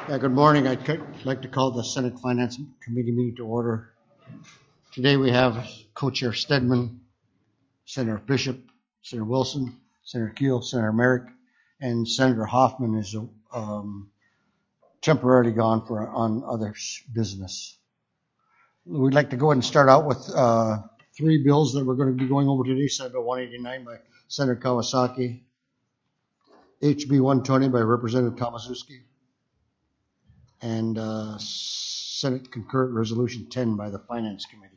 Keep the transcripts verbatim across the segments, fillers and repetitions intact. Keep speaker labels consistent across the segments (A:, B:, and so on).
A: Yeah, good morning. I'd like to call the Senate Finance Committee meeting to order. Today we have Co-Chair Stedman, Senator Bishop, Senator Wilson, Senator Keel, Senator Merrick, and Senator Hoffman is um, temporarily gone for on other business. We'd like to go ahead and start out with uh, three bills that we're going to be going over today. Senate Bill one eighty-nine by Senator Kawasaki, H B one twenty by Representative Tomaszewski, and uh, Senate Concurrent Resolution ten by the Finance Committee.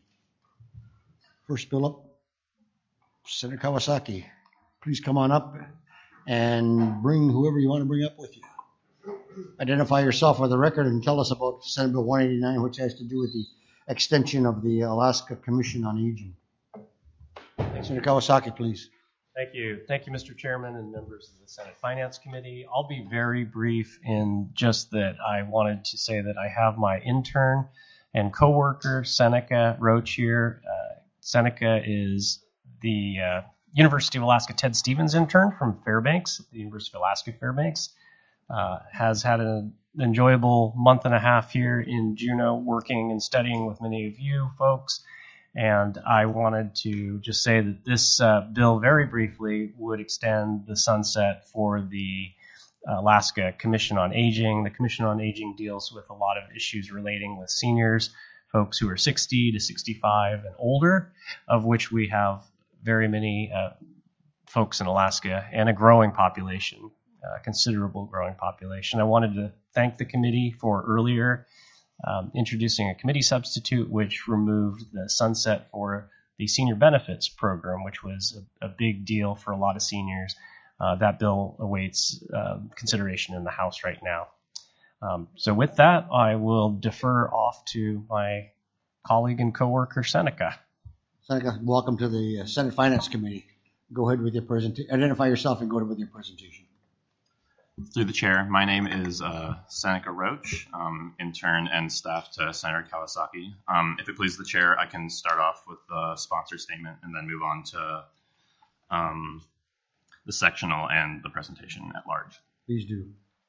A: First bill up, Senator Kawasaki. Please come on up and bring whoever you want to bring up with you. Identify yourself for the record and tell us about Senate Bill one eighty-nine, which has to do with the extension of the Alaska Commission on Aging. Senator Kawasaki, please.
B: Thank you. Thank you, Mister Chairman and members of the Senate Finance Committee. I'll be very brief in just that I wanted to say that I have my intern and coworker, Seneca Roach here. Uh, Seneca is the uh, University of Alaska Ted Stevens intern from Fairbanks, the University of Alaska Fairbanks. Uh, has had an enjoyable month and a half here in Juneau working and studying with many of you folks. And I wanted to just say that this uh, bill, very briefly, would extend the sunset for the Alaska Commission on Aging. The Commission on Aging deals with a lot of issues relating with seniors, folks who are sixty to sixty-five and older, of which we have very many uh, folks in Alaska and a growing population, a considerable growing population. I wanted to thank the committee for earlier Um, introducing a committee substitute, which removed the sunset for the senior benefits program, which was a, a big deal for a lot of seniors. Uh, that bill awaits uh, consideration in the House right now. Um, so with that, I will defer off to my colleague and coworker, Seneca.
A: Seneca, welcome to the Senate Finance Committee. Go ahead with your presentation. Identify yourself and go ahead with your presentation.
C: Through the chair, my name is uh, Seneca Roach, um, intern and staff to Senator Kawasaki. Um, if it pleases the chair, I can start off with the sponsor statement and then move on to um, the sectional and the presentation at large.
A: Please do.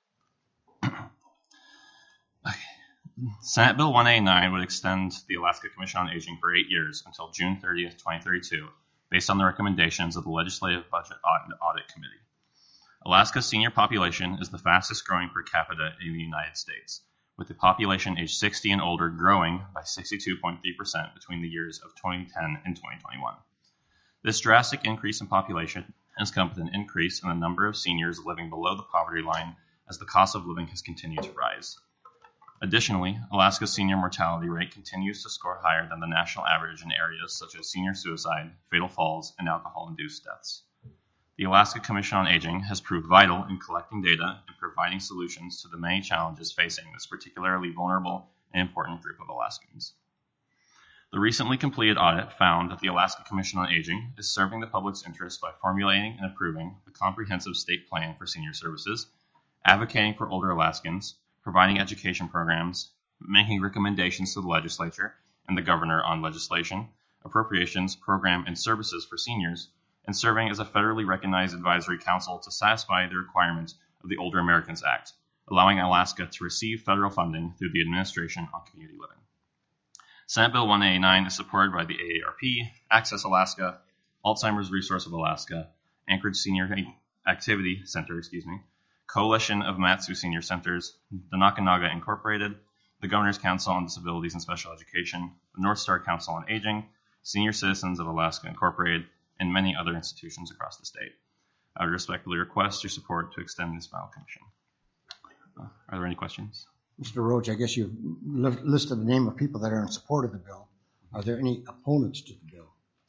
C: Okay. Senate Bill one eighty-nine would extend the Alaska Commission on Aging for eight years until June thirtieth, twenty thirty-two, based on the recommendations of the Legislative Budget Audit Committee. Alaska's senior population is the fastest growing per capita in the United States, with the population aged sixty and older growing by sixty-two point three percent between the years of twenty ten and twenty twenty-one. This drastic increase in population has come with an increase in the number of seniors living below the poverty line as the cost of living has continued to rise. Additionally, Alaska's senior mortality rate continues to score higher than the national average in areas such as senior suicide, fatal falls, and alcohol-induced deaths. The Alaska Commission on Aging has proved vital in collecting data and providing solutions to the many challenges facing this particularly vulnerable and important group of Alaskans. The recently completed audit found that the Alaska Commission on Aging is serving the public's interest by formulating and approving a comprehensive state plan for senior services, advocating for older Alaskans, providing education programs, making recommendations to the legislature and the governor on legislation, appropriations, program, and services for seniors, and serving as a federally recognized advisory council to satisfy the requirements of the Older Americans Act, allowing Alaska to receive federal funding through the Administration on Community Living. Senate Bill one eighty-nine is supported by the A A R P, Access Alaska, Alzheimer's Resource of Alaska, Anchorage Senior Activity Center, excuse me, Coalition of Mat-Su Senior Centers, the Nakanaga Incorporated, the Governor's Council on Disabilities and Special Education, the North Star Council on Aging, Senior Citizens of Alaska Incorporated, and many other institutions across the state. I would respectfully request your support to extend this final commission. Uh, are there any questions?
A: Mister Roach, I guess you've listed the name of people that are in support of the bill. Are there any opponents to the bill?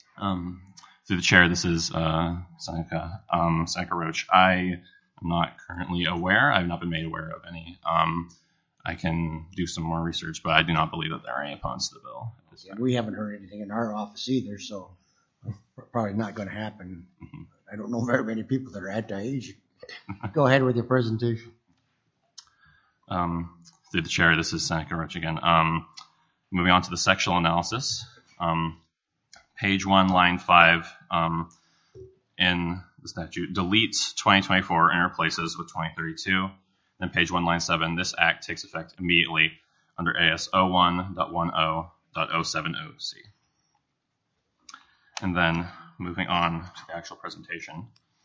C: Um, through the chair, this is uh, Seneca, um, Seneca Roach. I am not currently aware. I have not been made aware of any. Um, I can do some more research, but I do not believe that there are any opponents to the bill.
A: Yeah, we haven't heard anything in our office either, so probably not going to happen. Mm-hmm. I don't know very many people that are anti-aging. Go ahead with your presentation.
C: Um, through the chair, this is Seneca Roach again. Um, moving on to the sectional analysis. Um, page one, line five, um, in the statute, deletes twenty twenty-four and replaces with twenty thirty-two. Then page one, line seven, this act takes effect immediately under A S oh one dot ten dot oh seven oh C. And then moving on to the actual presentation.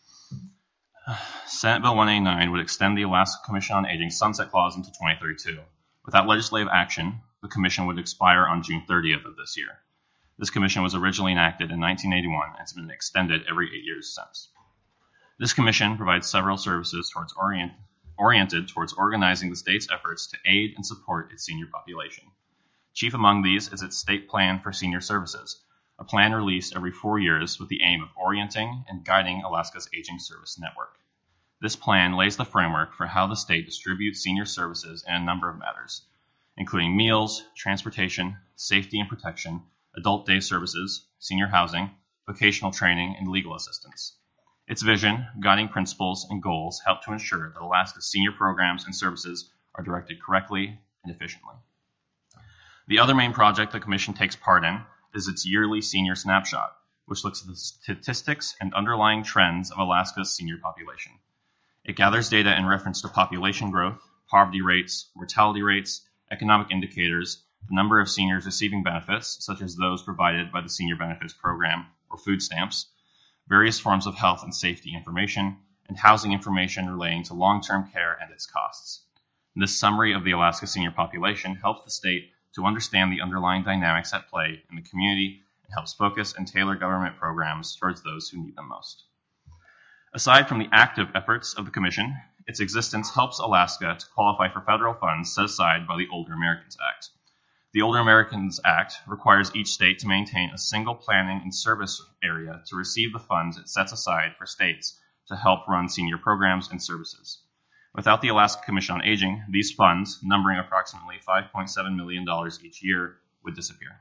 C: Senate Bill one eighty-nine would extend the Alaska Commission on Aging sunset clause into twenty thirty-two. Without legislative action, the commission would expire on June thirtieth of this year. This commission was originally enacted in nineteen eighty-one and has been extended every eight years since. This commission provides several services towards orient, oriented towards organizing the state's efforts to aid and support its senior population. Chief among these is its State Plan for Senior Services, a plan released every four years with the aim of orienting and guiding Alaska's aging service network. This plan lays the framework for how the state distributes senior services in a number of matters, including meals, transportation, safety and protection, adult day services, senior housing, vocational training, and legal assistance. Its vision, guiding principles, and goals help to ensure that Alaska's senior programs and services are directed correctly and efficiently. The other main project the Commission takes part in is its yearly senior snapshot, which looks at the statistics and underlying trends of Alaska's senior population. It gathers data in reference to population growth, poverty rates, mortality rates, economic indicators, the number of seniors receiving benefits, such as those provided by the Senior Benefits Program or food stamps, various forms of health and safety information, and housing information relating to long-term care and its costs. This summary of the Alaska senior population helps the state to understand the underlying dynamics at play in the community and helps focus and tailor government programs towards those who need them most. Aside from the active efforts of the Commission, its existence helps Alaska to qualify for federal funds set aside by the Older Americans Act. The Older Americans Act requires each state to maintain a single planning and service area to receive the funds it sets aside for states to help run senior programs and services. Without the Alaska Commission on Aging, these funds, numbering approximately five point seven million dollars each year, would disappear.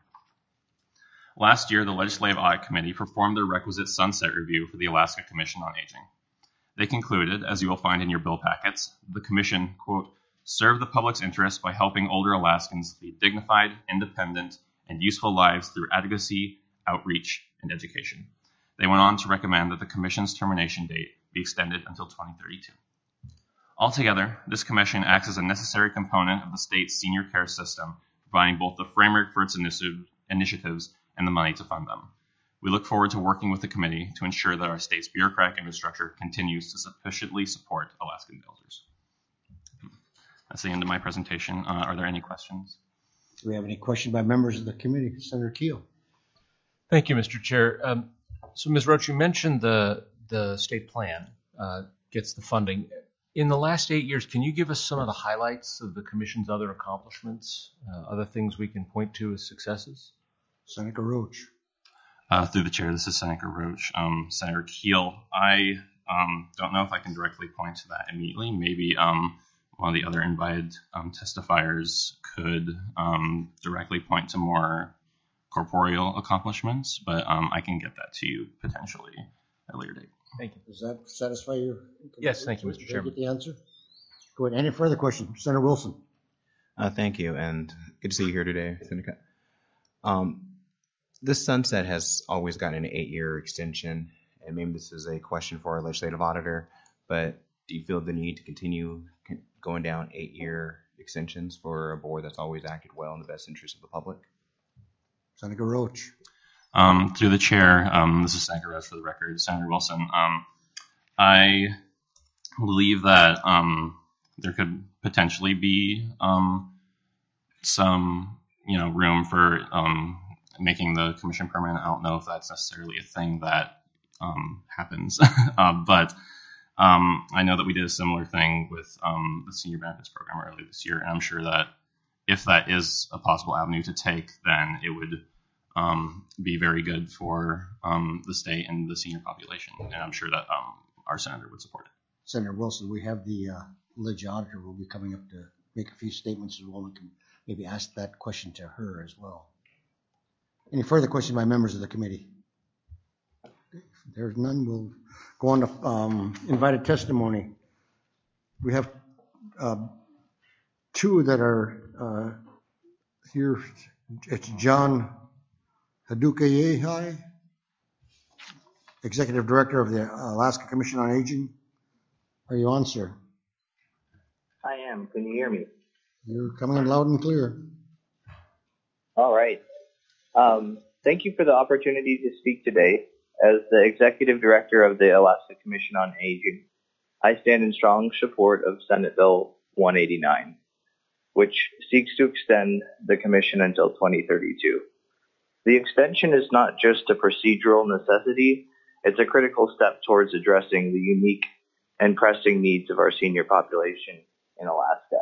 C: Last year, the Legislative Audit Committee performed their requisite sunset review for the Alaska Commission on Aging. They concluded, as you will find in your bill packets, the Commission, quote, serve the public's interest by helping older Alaskans lead dignified, independent, and useful lives through advocacy, outreach, and education. They went on to recommend that the Commission's termination date be extended until twenty thirty-two. Altogether, this Commission acts as a necessary component of the state's senior care system, providing both the framework for its initi- initiatives and the money to fund them. We look forward to working with the committee to ensure that our state's bureaucratic infrastructure continues to sufficiently support Alaskan elders. That's the end of my presentation. Uh, are there any questions?
A: Do we have any questions by members of the committee? Senator Keel.
D: Thank you, Mister Chair. Um, so, Miz Roach, you mentioned the the state plan uh, gets the funding. In the last eight years, can you give us some of the highlights of the Commission's other accomplishments, uh, other things we can point to as successes?
A: Senator Roach.
C: Uh, through the chair, this is Senator Roach. Um, Senator Keel, I um, don't know if I can directly point to that immediately. Maybe um, one of the other invited um, testifiers could um, directly point to more corporeal accomplishments, but um, I can get that to you potentially at a later date.
D: Thank you.
A: Does that satisfy your?
D: Yes, thank you, Mister
A: Did I
D: Chairman.
A: get the answer? Go ahead. Any further questions? Senator Wilson.
E: Uh, thank you, and good to see you here today, Senator. Um, this sunset has always gotten an eight-year extension, and maybe this is a question for our legislative auditor, but do you feel the need to continue going down eight-year extensions for a board that's always acted well in the best interest of the public?
A: Senator Roach.
C: Um, through the chair, um, this is Senator Roach for the record, Senator Wilson. Um, I believe that um, there could potentially be um, some, you know, room for um, making the commission permanent. I don't know if that's necessarily a thing that um, happens, uh, but um, I know that we did a similar thing with um, the senior benefits program earlier this year, and I'm sure that if that is a possible avenue to take, then it would um, be very good for um, the state and the senior population, and I'm sure that um, our senator would support it.
A: Senator Wilson, we have the uh, Ledge Auditor will be coming up to make a few statements as well. We can maybe ask that question to her as well. Any further questions by members of the committee? If there's none, we'll go on to um, invited testimony. We have uh, two that are uh, here. It's John Hadukayehai, Executive Director of the Alaska Commission on Aging. Are you on, sir?
F: I am. Can you hear me?
A: You're coming in loud and clear.
F: All right. Um, thank you for the opportunity to speak today. As the Executive Director of the Alaska Commission on Aging, I stand in strong support of Senate Bill one eighty-nine, which seeks to extend the Commission until twenty thirty-two. The extension is not just a procedural necessity, it's a critical step towards addressing the unique and pressing needs of our senior population in Alaska.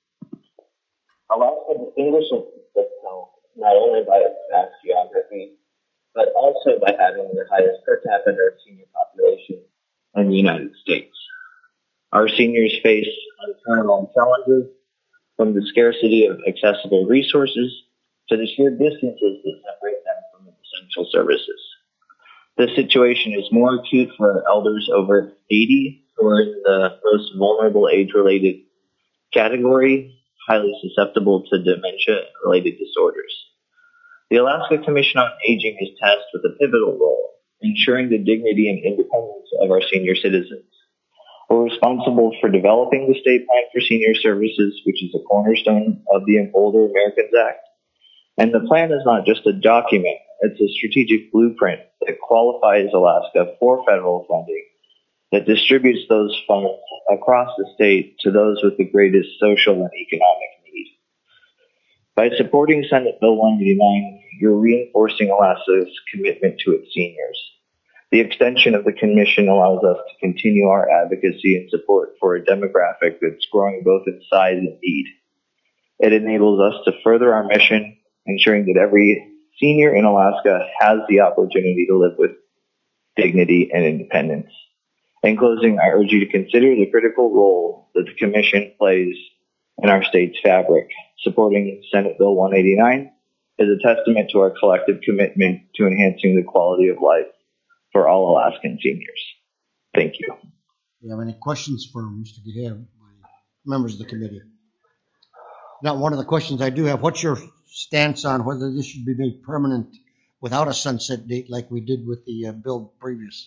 F: Alaska distinguishes itself not only by its vast geography, but also by having the highest per capita senior population in the United States. Our seniors face unparalleled challenges, from the scarcity of accessible resources to the sheer distances that separate them from essential services. The situation is more acute for elders over eighty who are in the most vulnerable age-related category, highly susceptible to dementia-related disorders. The Alaska Commission on Aging is tasked with a pivotal role, ensuring the dignity and independence of our senior citizens. We're responsible for developing the State Plan for Senior Services, which is a cornerstone of the Older Americans Act. And the plan is not just a document, it's a strategic blueprint that qualifies Alaska for federal funding, that distributes those funds across the state to those with the greatest social and economic need. By supporting Senate Bill one eighty-nine, you're reinforcing Alaska's commitment to its seniors. The extension of the Commission allows us to continue our advocacy and support for a demographic that's growing both in size and need. It enables us to further our mission, ensuring that every senior in Alaska has the opportunity to live with dignity and independence. In closing, I urge you to consider the critical role that the Commission plays in our state's fabric. Supporting Senate Bill one eighty-nine is a testament to our collective commitment to enhancing the quality of life for all Alaskan seniors. Thank you.
A: Do you have any questions for Mister Gahab, members of the committee? Now, one of the questions I do have, what's your stance on whether this should be made permanent without a sunset date like we did with the uh, bill previous?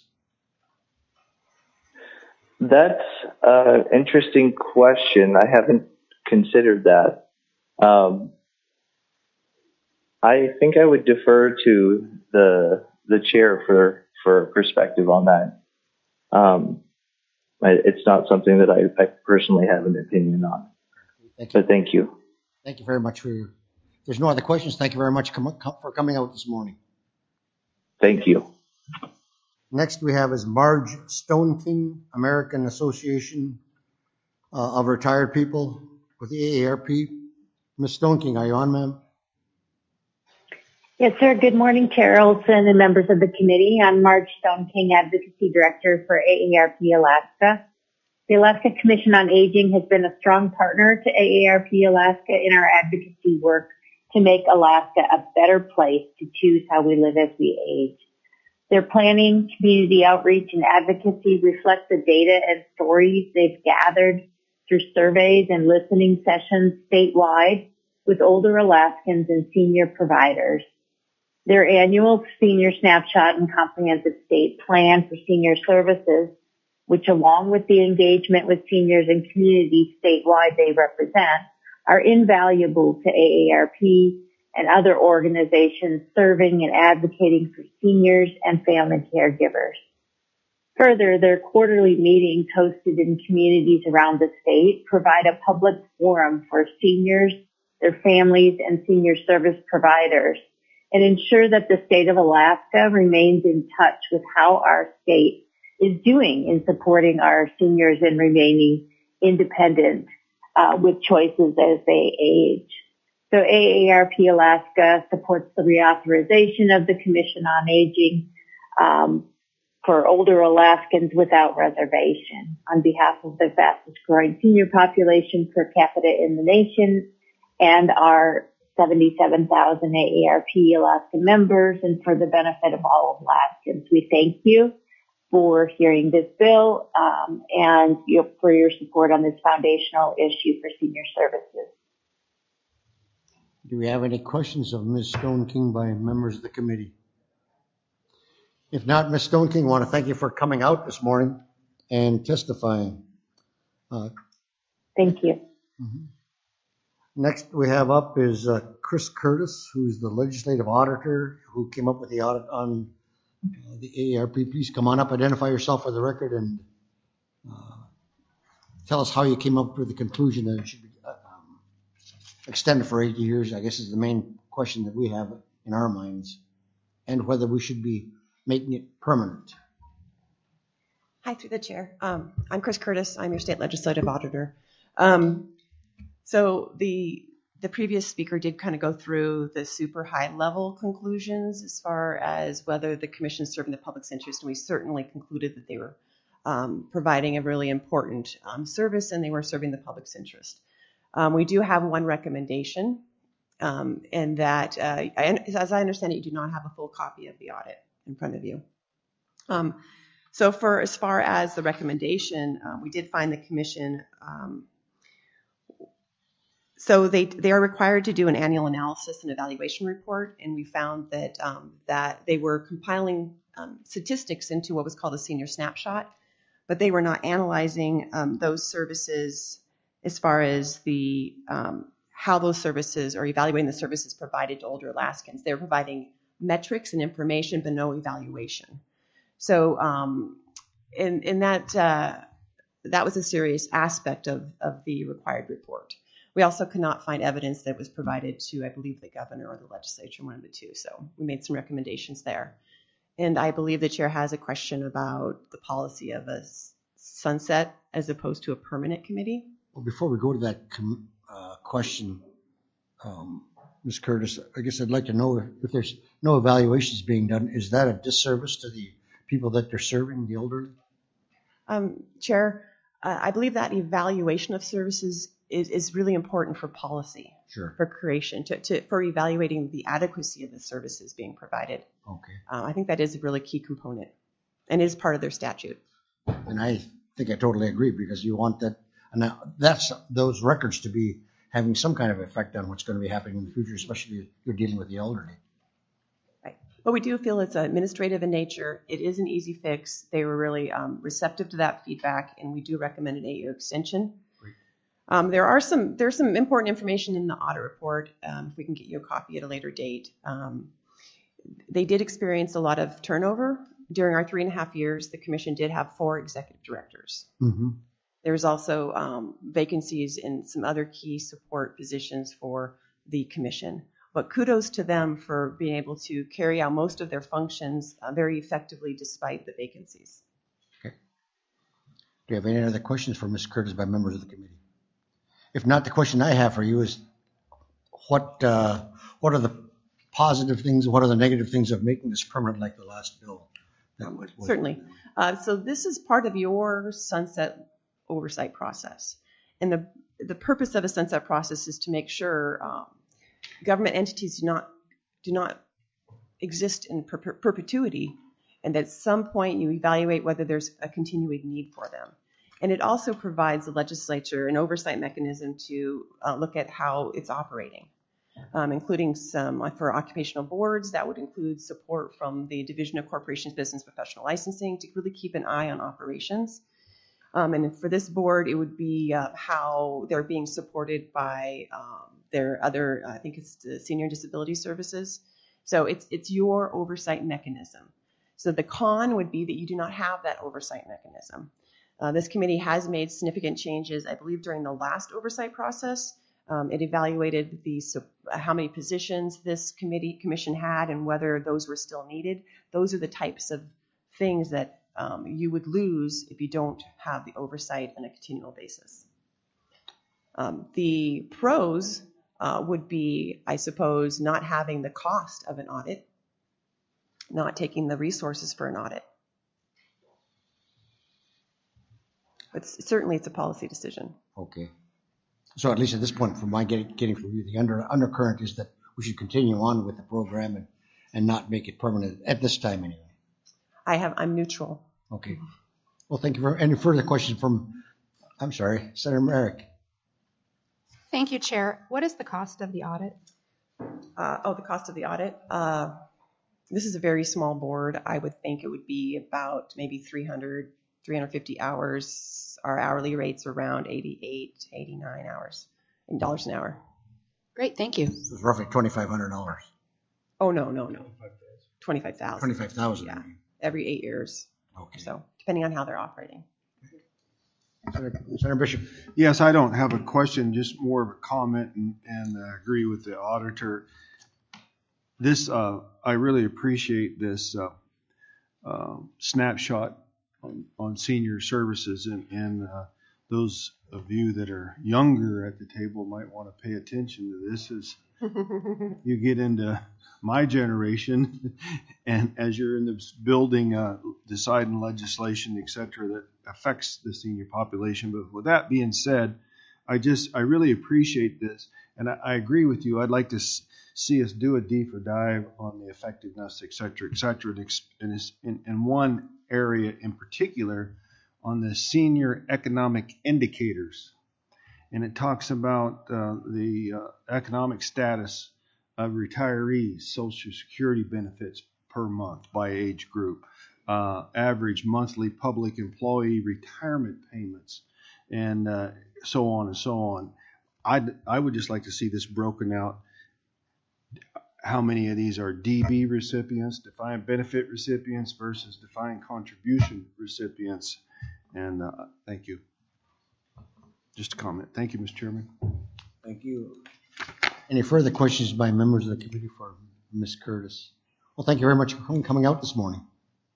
F: That's an interesting question. I haven't considered that. Um, I think I would defer to the the chair for for perspective on that. Um, it's not something that I, I personally have an opinion on.
A: Thank you.
F: But thank you.
A: Thank you very much for your. If there's no other questions, thank you very much com- com- for coming out this morning.
F: Thank you.
A: Next we have is Marge Stoneking, American Association uh, of Retired People with the A A R P. Miz Stoneking, are you on, ma'am?
G: Yes, sir. Good morning, Chair Olson and members of the committee. I'm Marge Stoneking, Advocacy Director for A A R P Alaska. The Alaska Commission on Aging has been a strong partner to A A R P Alaska in our advocacy work to make Alaska a better place to choose how we live as we age. Their planning, community outreach, and advocacy reflect the data and stories they've gathered through surveys and listening sessions statewide with older Alaskans and senior providers. Their annual Senior Snapshot and Comprehensive State Plan for Senior Services, which along with the engagement with seniors and communities statewide they represent, are invaluable to A A R P and other organizations serving and advocating for seniors and family caregivers. Further, their quarterly meetings hosted in communities around the state provide a public forum for seniors, their families, and senior service providers, and ensure that the state of Alaska remains in touch with how our state is doing in supporting our seniors and remaining independent uh, with choices as they age. So A A R P Alaska supports the reauthorization of the Commission on Aging um, for older Alaskans without reservation on behalf of the fastest growing senior population per capita in the nation and our seventy-seven thousand A A R P Alaska members, and for the benefit of all Alaskans. We thank you for hearing this bill um, and your, for your support on this foundational issue for senior services.
A: Do we have any questions of Miz Stoneking by members of the committee? If not, Miz Stoneking, I want to thank you for coming out this morning and testifying. Uh,
G: Thank you.
A: Mhm. Next we have up is uh, Chris Curtis, who's the legislative auditor who came up with the audit on uh, the A A R P. Please come on up, identify yourself for the record, and uh, tell us how you came up with the conclusion that it should be uh, um, extended for eight years. I guess is the main question that we have in our minds, and whether we should be making it permanent.
H: Hi, through the chair. Um, I'm Chris Curtis. I'm your state legislative auditor. Um, so the the previous speaker did kind of go through the super high level conclusions as far as whether the commission is serving the public's interest, and we certainly concluded that they were um, providing a really important um, service and they were serving the public's interest. Um, we do have one recommendation, um, and that, uh, I, as I understand it, you do not have a full copy of the audit in front of you. Um, So for as far as the recommendation, uh, we did find the commission, um, so they they are required to do an annual analysis and evaluation report, and we found that um, that they were compiling um, statistics into what was called a senior snapshot, but they were not analyzing um, those services as far as the um, how those services or evaluating the services provided to older Alaskans. They're providing metrics and information, but no evaluation. So, um, in, in that, uh, that was a serious aspect of, of the required report. We also could not find evidence that was provided to, I believe, the governor or the legislature, one of the two. So we made some recommendations there. And I believe the chair has a question about the policy of a sunset as opposed to a permanent committee.
A: Well, before we go to that com- uh, question, um, Miz Curtis, I guess I'd like to know if, if there's no evaluations being done, is that a disservice to the people that they're serving, the elderly?
H: Um, Chair, uh, I believe that evaluation of services is, is really important for policy,
A: Sure.
H: for creation, to, to, for evaluating the adequacy of the services being provided.
A: Okay.
H: Uh, I think that is a really key component and is part of their statute.
A: And I think I totally agree, because you want that, and now that's those records to be having some kind of effect on what's going to be happening in the future, especially if you're dealing with the elderly.
H: Right. But we do feel it's administrative in nature. It is an easy fix. They were really um, receptive to that feedback, and we do recommend an eight-year extension. Um, there are some there's some important information in the audit report. Um, if we can get you a copy at a later date. Um, they did experience a lot of turnover during our three and a half years. The commission did have four executive directors.
A: Mm-hmm.
H: There's also um, vacancies in some other key support positions for the commission. But kudos to them for being able to carry out most of their functions uh, very effectively despite the vacancies.
A: Okay. Do you have any other questions for Miz Curtis by members of the committee? If not, the question I have for you is, what uh, what are the positive things, what are the negative things of making this permanent like the last bill? That was, was
H: Certainly. Uh, so this is part of your sunset oversight process. And the, the purpose of a sunset process is to make sure um, government entities do not do not exist in per- perpetuity, and at some point you evaluate whether there's a continuing need for them. And it also provides the legislature an oversight mechanism to uh, look at how it's operating, um, including some uh, for occupational boards. That would include support from the Division of Corporations Business Professional Licensing to really keep an eye on operations. Um, and for this board, it would be uh, how they're being supported by um, their other, I think it's the Senior Disability Services. So it's it's your oversight mechanism. So the con would be that you do not have that oversight mechanism. Uh, this committee has made significant changes, I believe, during the last oversight process. Um, it evaluated the how many positions this committee commission had and whether those were still needed. Those are the types of things that um, you would lose if you don't have the oversight on a continual basis. Um, the pros uh, would be, I suppose, not having the cost of an audit, not taking the resources for an audit. But certainly it's a policy decision.
A: Okay. So at least at this point, from my getting, getting from you, the under, undercurrent is that we should continue on with the program and, and not make it permanent at this time anyway.
H: I have, I'm neutral.
A: Okay. Well, thank you for any further questions from, I'm sorry, Senator Merrick.
I: Thank you, Chair. What is the cost of the audit?
H: Uh, oh, the cost of the audit. Uh, this is a very small board. I would think it would be about maybe three hundred three hundred fifty hours. Our hourly rates are around eighty-eight, eighty-nine hours, dollars an hour.
I: Great, thank you.
A: It's roughly twenty-five hundred dollars.
H: Oh, no, no, no. twenty-five thousand.
A: Twenty-five thousand.
H: Yeah, every eight years.
A: Okay.
H: So depending on how they're operating.
A: Senator, Senator Bishop.
J: Yes, I don't have a question, just more of a comment, and, and uh, agree with the auditor. This, uh, I really appreciate this uh, uh, snapshot on, on senior services, and, and uh, those of you that are younger at the table might want to pay attention to this as you get into my generation, and as you're in this building, uh, deciding legislation, et cetera, that affects the senior population. But with that being said, I just, I really appreciate this, and I, I agree with you. I'd like to s- see us do a deeper dive on the effectiveness, et cetera, et cetera, and in, in one area in particular on the senior economic indicators. And it talks about uh, the uh, economic status of retirees, Social Security benefits per month by age group, uh, average monthly public employee retirement payments, and uh, so on and so on. I'd, I would just like to see this broken out. How many of these are D B recipients, defined benefit recipients versus defined contribution recipients? And uh, thank you. Just a comment. Thank you, Mister Chairman.
A: Thank you. Any further questions by members of the committee for Miz Curtis? Well, thank you very much for coming out this morning.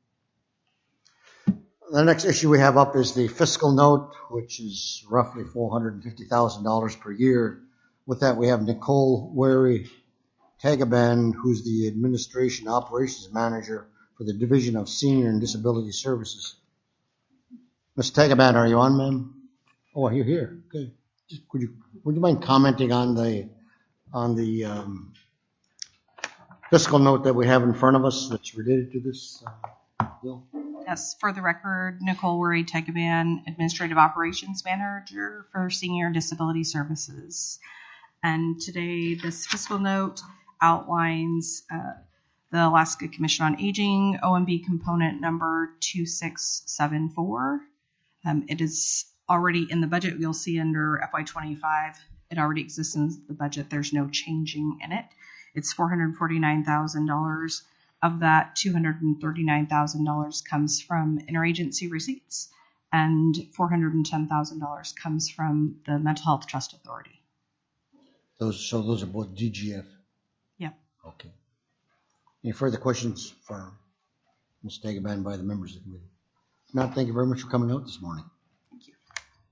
A: The next issue we have up is the fiscal note, which is roughly four hundred fifty thousand dollars per year. With that, we have Nicole Wary Tagaban, who's the Administration Operations Manager for the Division of Senior and Disability Services. Miz Tagaban, are you on, ma'am? Oh, you're here. Okay. Just, would you would you mind commenting on the on the um, fiscal note that we have in front of us that's related to this uh, bill?
K: Yes, for the record, Nicole Worry Tegaban, Administrative Operations Manager for Senior and Disability Services. And today, this fiscal note outlines uh, the Alaska Commission on Aging O M B component number two six seven four. Um, it is already in the budget. You'll see under F Y twenty-five, it already exists in the budget. There's no changing in it. It's four hundred forty-nine thousand dollars. Of that, two hundred thirty-nine thousand dollars comes from interagency receipts, and four hundred ten thousand dollars comes from the Mental Health Trust Authority.
A: Those, so those are both D G F?
K: Yep.
A: Okay. Any further questions for Miz Tagaban by the members of the committee? If not, thank you very much for coming out this morning.
K: Thank you.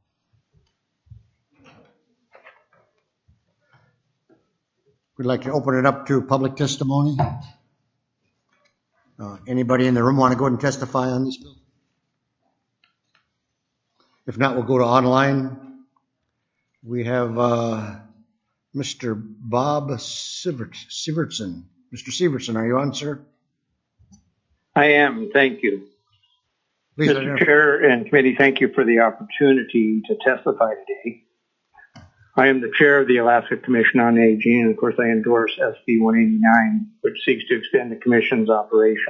A: We'd like to open it up to public testimony. Uh, anybody in the room want to go ahead and testify on this bill? If not, we'll go to online. We have uh, Mister Bob Sivert, Sivertson. Mister Sivertson, are you on, sir?
L: I am. Thank you.
A: Please,
L: Mister Chair and committee, thank you for the opportunity to testify today. I am the chair of the Alaska Commission on Aging, and of course I endorse S B one eighty-nine, which seeks to extend the Commission's operations.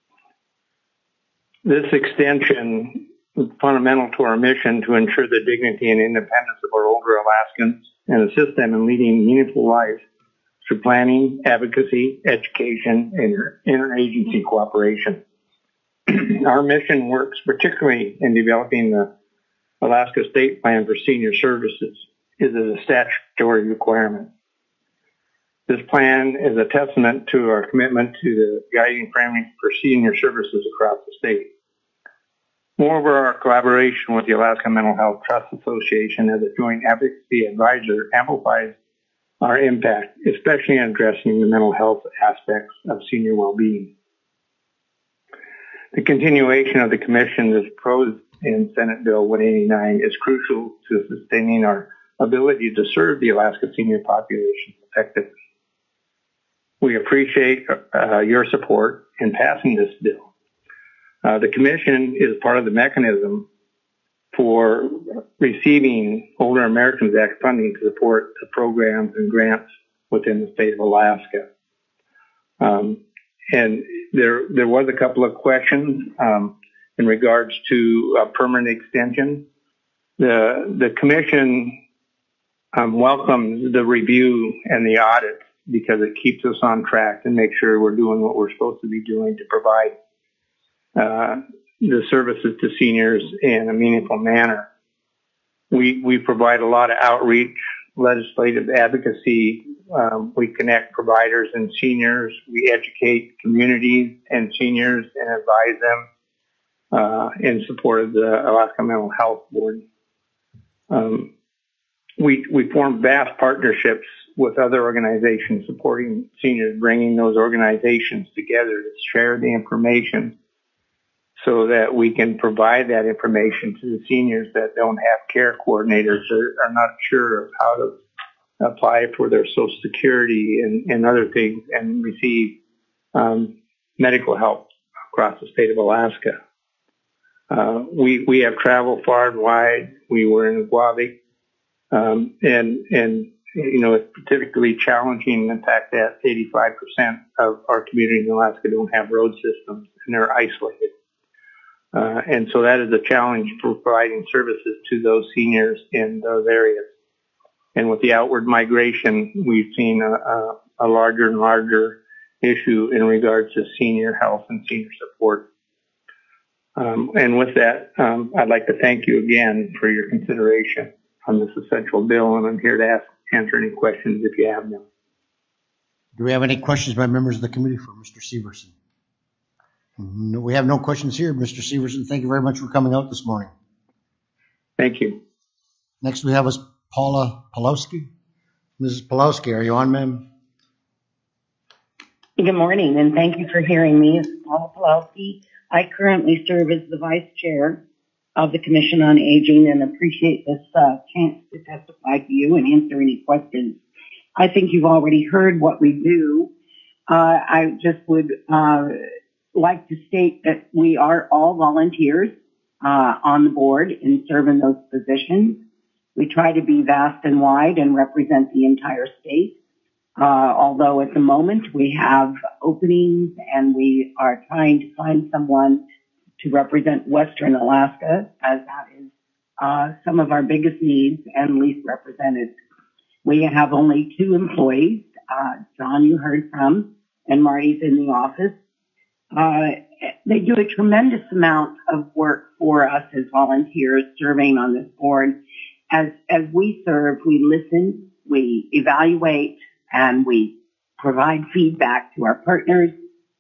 L: This extension is fundamental to our mission to ensure the dignity and independence of our older Alaskans and assist them in leading meaningful lives through planning, advocacy, education, and interagency cooperation. Our mission works particularly in developing the Alaska State Plan for Senior Services. Is a statutory requirement. This plan is a testament to our commitment to the guiding framework for senior services across the state. Moreover, our collaboration with the Alaska Mental Health Trust Association as a joint advocacy advisor amplifies our impact, especially in addressing the mental health aspects of senior well-being. The continuation of the Commission as proposed in Senate Bill one eighty-nine is crucial to sustaining our ability to serve the Alaska senior population effectively. We appreciate uh, your support in passing this bill. Uh, the Commission is part of the mechanism for receiving Older Americans Act funding to support the programs and grants within the state of Alaska. Um, and there, there was a couple of questions. Um, in regards to a permanent extension. The, the commission um, welcomes the review and the audit because it keeps us on track and makes sure we're doing what we're supposed to be doing to provide uh, the services to seniors in a meaningful manner. We, we provide a lot of outreach, legislative advocacy. Um, we connect providers and seniors. We educate communities and seniors and advise them uh, in support of the Alaska Mental Health Board. Um, we, we form vast partnerships with other organizations supporting seniors, bringing those organizations together to share the information so that we can provide that information to the seniors that don't have care coordinators or are not sure of how to apply for their Social Security and, and other things and receive um, medical help across the state of Alaska. Uh, we we have traveled far and wide. We were in Guavik, um, and and you know it's particularly challenging the fact that eighty-five percent of our communities in Alaska don't have road systems and they're isolated. Uh, and so that is a challenge for providing services to those seniors in those areas. And with the outward migration, we've seen a, a, a larger and larger issue in regards to senior health and senior support. Um, and with that, um, I'd like to thank you again for your consideration on this essential bill, and I'm here to ask, answer any questions if you have them.
A: Do we have any questions by members of the committee for Mister Severson? No, we have no questions here. Mister Severson, thank you very much for coming out this morning.
L: Thank you.
A: Next we have is Paula Pawlowski. Missus Pawlowski, are you on, ma'am?
M: Good morning, and thank you for hearing me. It's Paula Pawlowski. I currently serve as the Vice Chair of the Commission on Aging and appreciate this uh, chance to testify to you and answer any questions. I think you've already heard what we do. Uh, I just would uh, like to state that we are all volunteers uh, on the board and serve in those positions. We try to be vast and wide and represent the entire state. Uh, although at the moment we have openings and we are trying to find someone to represent Western Alaska, as that is uh, some of our biggest needs and least represented. We have only two employees. Uh, John, you heard from, and Marty's in the office. Uh, they do a tremendous amount of work for us as volunteers serving on this board. As, as we serve, we listen, we evaluate, and we provide feedback to our partners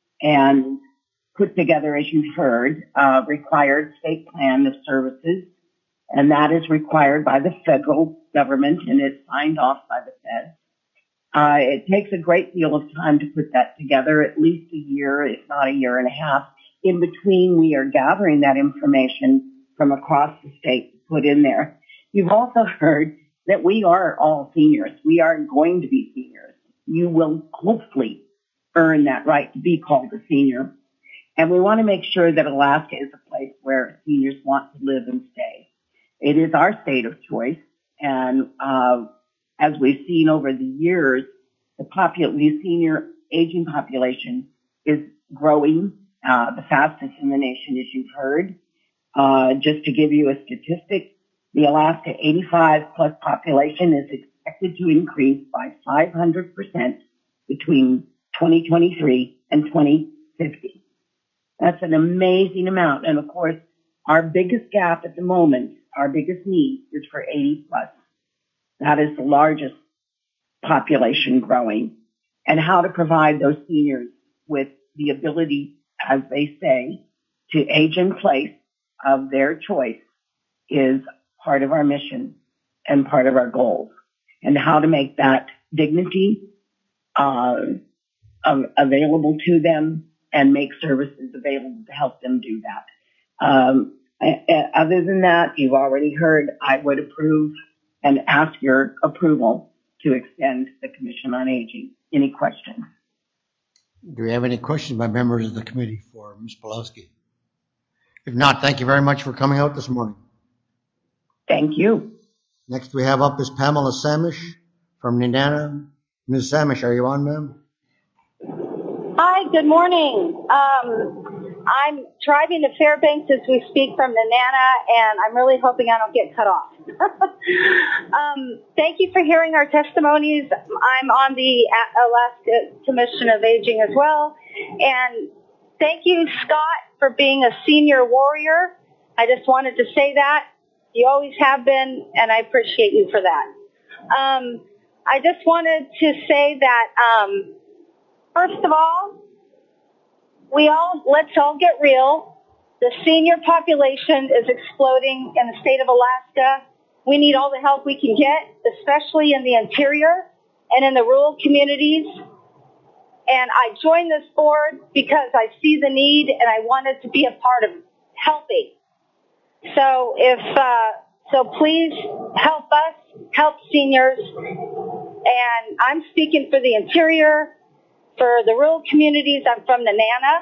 M: and put together, as you've heard, a required state plan of services. And that is required by the federal government and is signed off by the Fed. Uh, it takes a great deal of time to put that together, at least a year, if not a year and a half. In between, we are gathering that information from across the state to put in there. You've also heard that we are all seniors. We are going to be seniors. You will hopefully earn that right to be called a senior. And we want to make sure that Alaska is a place where seniors want to live and stay. It is our state of choice. And uh, as we've seen over the years, the, popul- the senior aging population is growing uh, the fastest in the nation, as you've heard. Uh, just to give you a statistic, the Alaska eighty-five plus population is expected to increase by five hundred percent between twenty twenty-three and twenty fifty. That's an amazing amount. And of course, our biggest gap at the moment, our biggest need is for eighty plus. That is the largest population growing. And how to provide those seniors with the ability, as they say, to age in place of their choice is part of our mission and part of our goals. And how to make that dignity uh, available to them and make services available to help them do that. Um, other than that, you've already heard, I would approve and ask your approval to extend the Commission on Aging. Any questions?
A: Do we have any questions by members of the committee for Miz Pawlowski? If not, thank you very much for coming out this morning.
M: Thank you.
A: Next we have up is Pamela Samish from Nenana. Miz Samish, are you on, ma'am?
N: Hi, good morning. Um, I'm driving to Fairbanks as we speak from Nenana, and I'm really hoping I don't get cut off. um, thank you for hearing our testimonies. I'm on the Alaska Commission of Aging as well. And thank you, Scott, for being a senior warrior. I just wanted to say that. You always have been, and I appreciate you for that. Um, I just wanted to say that, um, first of all, we all, let's all get real. The senior population is exploding in the state of Alaska. We need all the help we can get, especially in the interior and in the rural communities. And I joined this board because I see the need and I wanted to be a part of helping. So if, uh, so please help us, help seniors. And I'm speaking for the interior, for the rural communities. I'm from Nenana.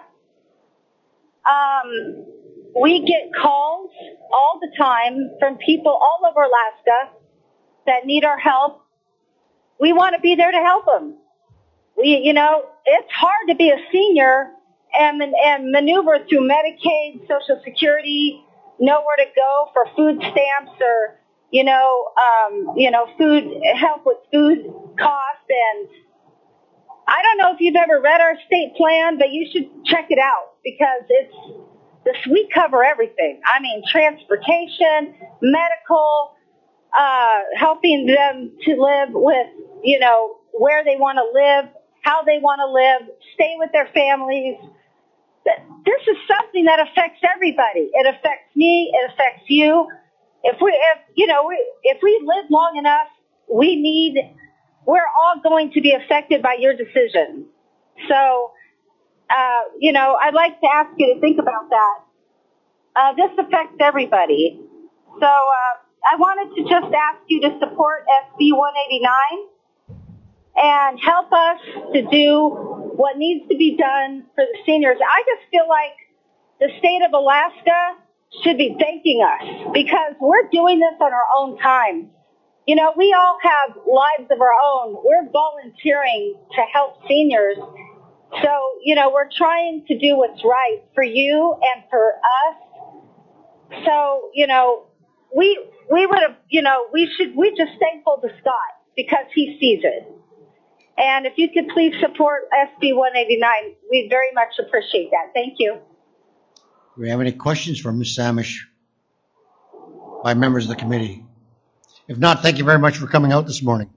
N: Um, we get calls all the time from people all over Alaska that need our help. We want to be there to help them. We, you know, it's hard to be a senior and, and maneuver through Medicaid, Social Security, know where to go for food stamps or, you know, um, you know, food, help with food costs. And I don't know if you've ever read our state plan, but you should check it out because it's this, we cover everything. I mean, transportation, medical, uh, helping them to live with, you know, where they want to live, how they want to live, stay with their families. This is something that affects everybody. It affects me. It affects you. If we, if, you know, we, if we live long enough, we need, we're all going to be affected by your decision. So, uh, you know, I'd like to ask you to think about that. Uh, this affects everybody. So, uh, I wanted to just ask you to support S B one eighty-nine and help us to do what needs to be done for the seniors. I just feel like the state of Alaska should be thanking us because we're doing this on our own time. You know, we all have lives of our own. We're volunteering to help seniors. So, you know, we're trying to do what's right for you and for us. So, you know, we we would have, you know, we should, we just thankful to Scott because he sees it. And if you could please support S B one eighty-nine, we'd very much appreciate that. Thank you.
A: Do we have any questions for Miz Samish by members of the committee? If not, thank you very much for coming out this morning.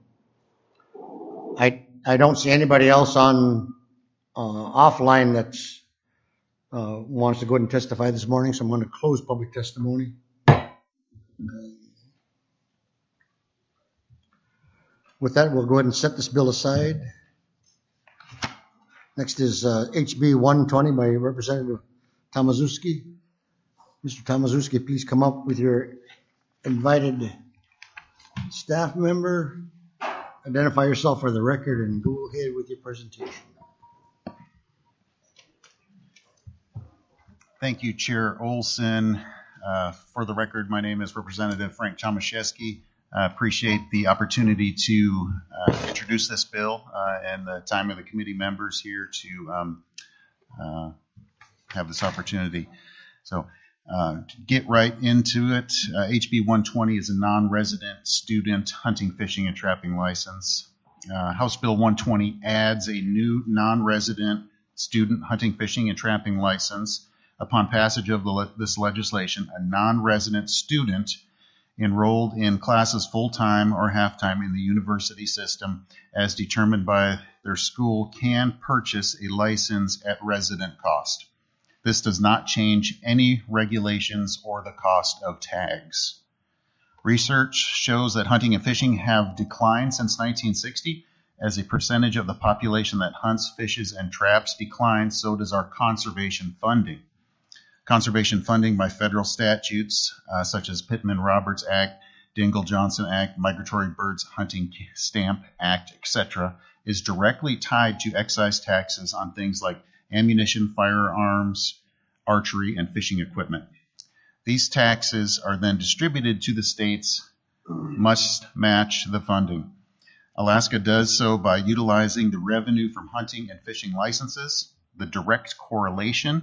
A: I I don't see anybody else on uh, offline that uh, wants to go ahead and testify this morning, so I'm going to close public testimony. With that, we'll go ahead and set this bill aside. Next is uh, H B one twenty by Representative Tomaszewski. Mister Tomaszewski, please come up with your invited staff member. Identify yourself for the record and go ahead with your presentation.
O: Thank you, Chair Olson. Uh, for the record, my name is Representative Frank Tomaszewski. I appreciate the opportunity to uh, introduce this bill uh, and the time of the committee members here to um, uh, have this opportunity. So uh, to get right into it, uh, H B one twenty is a non-resident student hunting, fishing, and trapping license. Uh, House Bill one twenty adds a new non-resident student hunting, fishing, and trapping license. Upon passage of the le- this legislation, a non-resident student enrolled in classes full-time or half-time in the university system as determined by their school can purchase a license at resident cost. This does not change any regulations or the cost of tags. Research shows that hunting and fishing have declined since nineteen sixty. As a percentage of the population that hunts, fishes, and traps declines, so does our conservation funding. Conservation funding by federal statutes, uh, such as Pittman-Roberts Act, Dingell-Johnson Act, Migratory Birds Hunting Stamp Act, et cetera, is directly tied to excise taxes on things like ammunition, firearms, archery, and fishing equipment. These taxes are then distributed to the states, must match the funding. Alaska does so by utilizing the revenue from hunting and fishing licenses. The direct correlation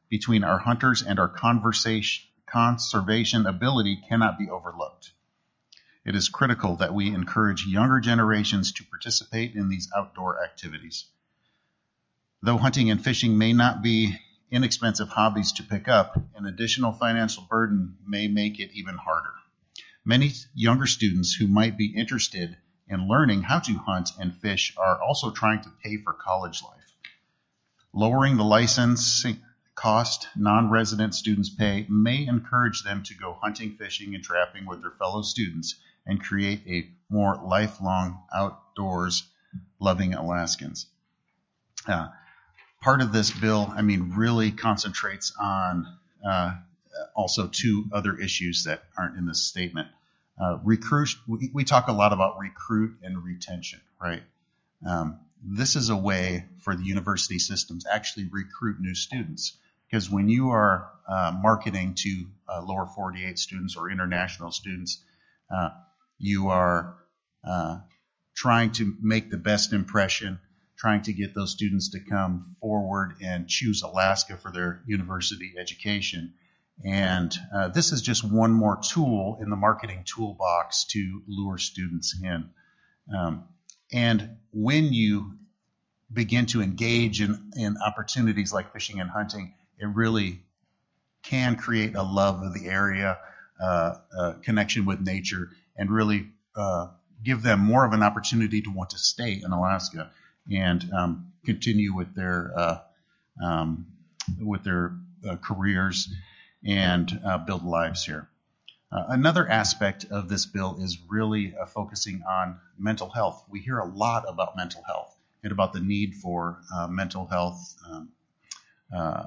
O: between our hunters and our conversation, conservation ability cannot be overlooked. It is critical that we encourage younger generations to participate in these outdoor activities. Though hunting and fishing may not be inexpensive hobbies to pick up, an additional financial burden may make it even harder. Many younger students who might be interested in learning how to hunt and fish are also trying to pay for college life. Lowering the license cost non-resident students pay may encourage them to go hunting, fishing, and trapping with their fellow students and create a more lifelong outdoors loving Alaskans. Uh, part of this bill, I mean, really concentrates on uh, also two other issues that aren't in this statement. Uh, recruit, we, we talk a lot about recruit and retention, right? Um, this is a way for the university systems to actually recruit new students. Because when you are uh, marketing to uh, lower forty-eight students or international students, uh, you are uh, trying to make the best impression, trying to get those students to come forward and choose Alaska for their university education. And uh, this is just one more tool in the marketing toolbox to lure students in. Um, and when you begin to engage in, in opportunities like fishing and hunting, it really can create a love of the area, uh, uh, connection with nature, and really uh, give them more of an opportunity to want to stay in Alaska and um, continue with their uh, um, with their uh, careers and uh, build lives here. Uh, another aspect of this bill is really uh, focusing on mental health. We hear a lot about mental health and about the need for uh, mental health. Um, uh,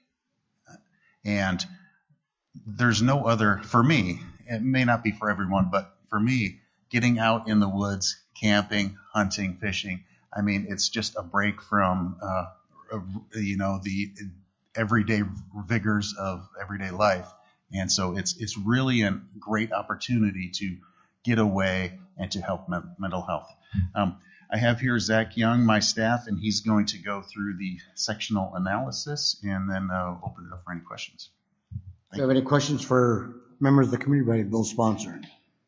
O: and there's no other, for me, it may not be for everyone, but for me, getting out in the woods, camping, hunting, fishing, I mean, it's just a break from, uh, you know, the everyday vigors of everyday life. And so it's it's really a great opportunity to get away and to help me- mental health. Um, I have here Zach Young, my staff, and he's going to go through the sectional analysis and then uh, open it up for any questions.
A: Do you have any questions for members of the committee about the bill sponsor?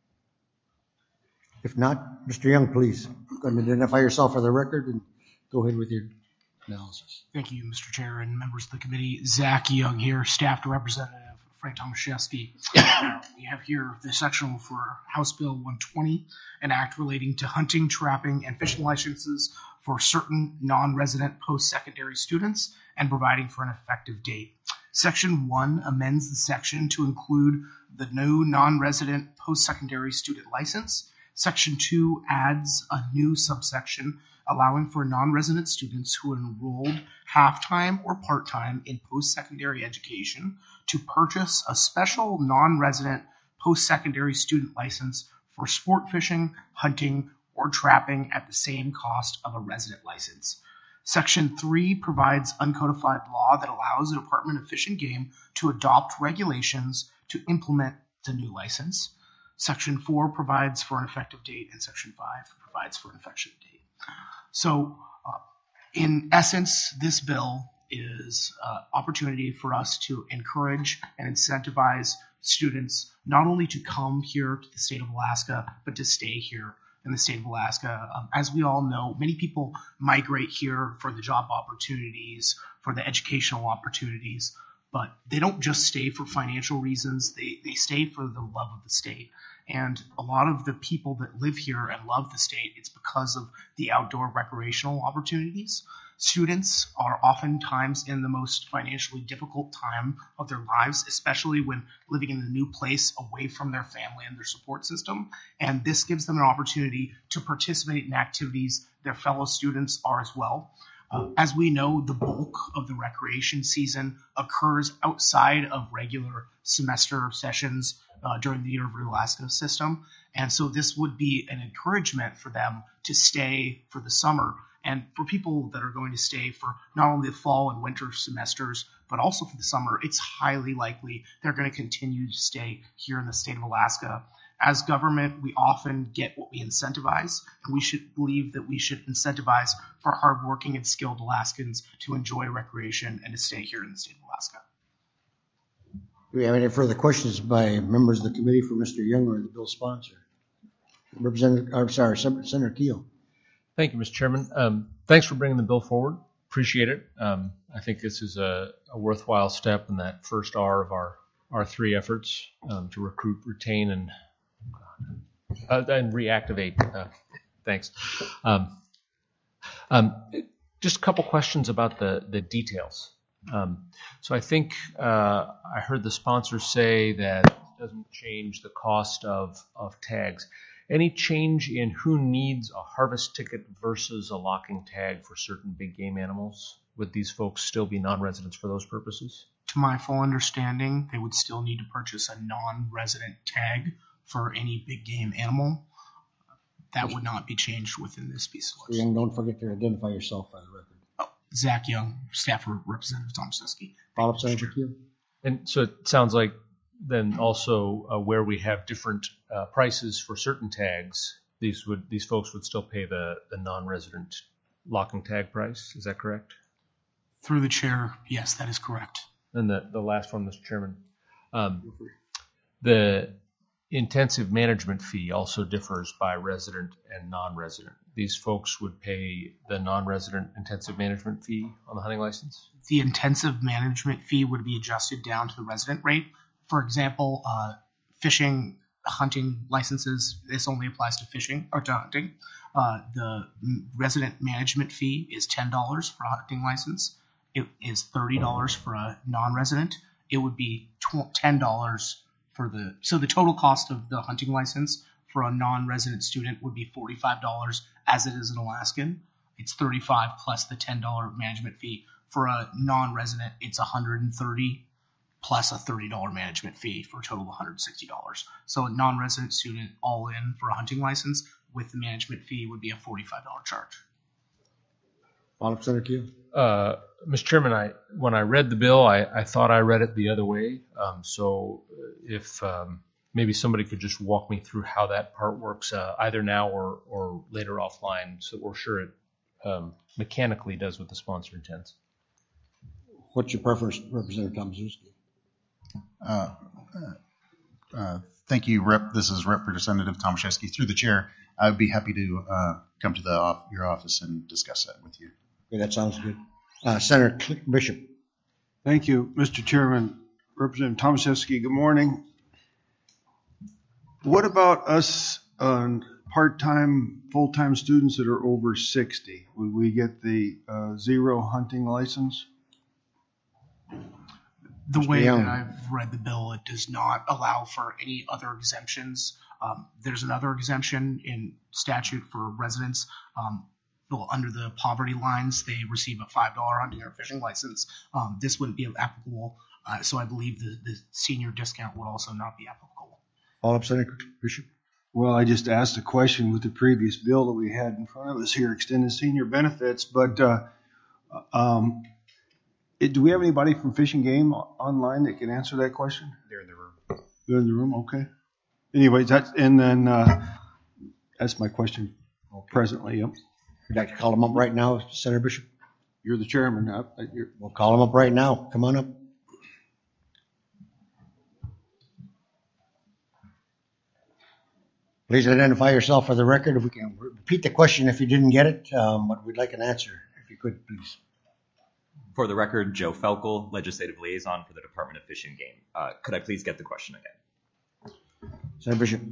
A: If not, Mister Young, please go ahead and identify yourself for the record and go ahead with your analysis.
P: Thank you, Mister Chair and members of the committee. Zach Young here, staff to Representative Frank Tomaszewski. We have here the section for House Bill one twenty, an act relating to hunting, trapping, and fishing licenses for certain non-resident post-secondary students and providing for an effective date. Section one amends the section to include the new non-resident post-secondary student license. Section two adds a new subsection allowing for non-resident students who are enrolled half-time or part-time in post-secondary education to purchase a special non-resident post-secondary student license for sport fishing, hunting, or trapping at the same cost of a resident license. Section three provides uncodified law that allows the Department of Fish and Game to adopt regulations to implement the new license. Section four provides for an effective date, and Section five provides for an effective date. So, uh, in essence, this bill is an opportunity for us to encourage and incentivize students not only to come here to the state of Alaska, but to stay here in the state of Alaska. Um, as we all know, many people migrate here for the job opportunities, for the educational opportunities, but they don't just stay for financial reasons. They, they stay for the love of the state. And a lot of the people that live here and love the state, it's because of the outdoor recreational opportunities. Students are oftentimes in the most financially difficult time of their lives, especially when living in a new place away from their family and their support system. And this gives them an opportunity to participate in activities their fellow students are as well. Uh, as we know, the bulk of the recreation season occurs outside of regular semester sessions uh, during the University of Alaska system. And so this would be an encouragement for them to stay for the summer. And for people that are going to stay for not only the fall and winter semesters, but also for the summer, it's highly likely they're going to continue to stay here in the state of Alaska. As government, we often get what we incentivize, and we should believe that we should incentivize for hardworking and skilled Alaskans to enjoy recreation and to stay here in the state of Alaska.
A: Do we have any further questions by members of the committee for Mister Young or the bill sponsor? Representative, I'm sorry, Senator Keel.
D: Thank you, Mister Chairman. Um, thanks for bringing the bill forward. Appreciate it. Um, I think this is a, a worthwhile step in that first R of our, our three efforts um, to recruit, retain, and uh, and reactivate. Uh, thanks. Um, um, just a couple questions about the, the details. Um, so I think uh, I heard the sponsor say that it doesn't change the cost of, of tags. Any change in who needs a harvest ticket versus a locking tag for certain big game animals? Would these folks still be non-residents for those purposes?
P: To my full understanding, they would still need to purchase a non-resident tag for any big game animal. That would not be changed within this piece of
A: Young, don't forget to identify yourself for the record.
P: Oh, Zach Young, Staff Representative Tomaszewski.
A: Follow up, Senator Keel.
D: And so it sounds like then also uh, where we have different uh, prices for certain tags, these would these folks would still pay the, the non-resident locking tag price. Is that correct?
P: Through the chair, yes, that is correct.
D: And the, the last one, Mister Chairman, um, the intensive management fee also differs by resident and non-resident. These folks would pay the non-resident intensive management fee on the hunting license?
P: The intensive management fee would be adjusted down to the resident rate. For example, uh, fishing, hunting licenses, this only applies to fishing or to hunting. Uh, the resident management fee is ten dollars for a hunting license. It is thirty dollars for a non-resident. It would be ten dollars for the, so the total cost of the hunting license for a non-resident student would be forty-five dollars as it is an Alaskan. It's thirty-five dollars plus the ten dollars management fee. For a non-resident, it's one hundred thirty dollars plus a thirty dollars management fee for a total of one hundred sixty dollars. So a non-resident student all in for a hunting license with the management fee would be a forty-five dollars charge.
A: Follow up, Senator Keel.
D: Uh, Mister Chairman, I when I read the bill, I, I thought I read it the other way. Um, so if um, maybe somebody could just walk me through how that part works, uh, either now or, or later offline, so we're sure it um, mechanically does what the sponsor intends.
A: What's your preference, Representative Tomaszewski?
O: Uh, uh, thank you, Rep. This is Representative Tomaszewski. Through the chair, I would be happy to uh, come to the off, your office and discuss that with you.
A: Okay, that sounds good. Uh, Senator Bishop.
J: Thank you, Mister Chairman. Representative Tomaszewski, good morning. What about us uh, part-time, full-time students that are over sixty? Would we get the uh, zero hunting license?
P: The way that I've read the bill, it does not allow for any other exemptions. Um, there's another exemption in statute for residents. Um, well, under the poverty lines, they receive a five dollars hunting or fishing license. Um, this wouldn't be applicable, uh, so I believe the, the senior discount would also not be applicable.
A: Follow up, Senator Bishop.
J: Well, I just asked a question with the previous bill that we had in front of us here, extended senior benefits, but uh, um, it, do we have anybody from Fish and Game online that can answer that question?
E: They're in the room.
J: They're in the room, okay. Anyways, that's, and then uh, that's my question okay. presently, yep.
A: Would you like to call them up right now, Senator Bishop?
J: You're the chairman. I, I, you're...
A: We'll call them up right now. Come on up. Please identify yourself for the record. If we can repeat the question if you didn't get it, um, but we'd like an answer, if you could, please.
Q: For the record, Joe Felkel, Legislative Liaison for the Department of Fish and Game. Uh, could I please get the question again?
A: Senator Bishop.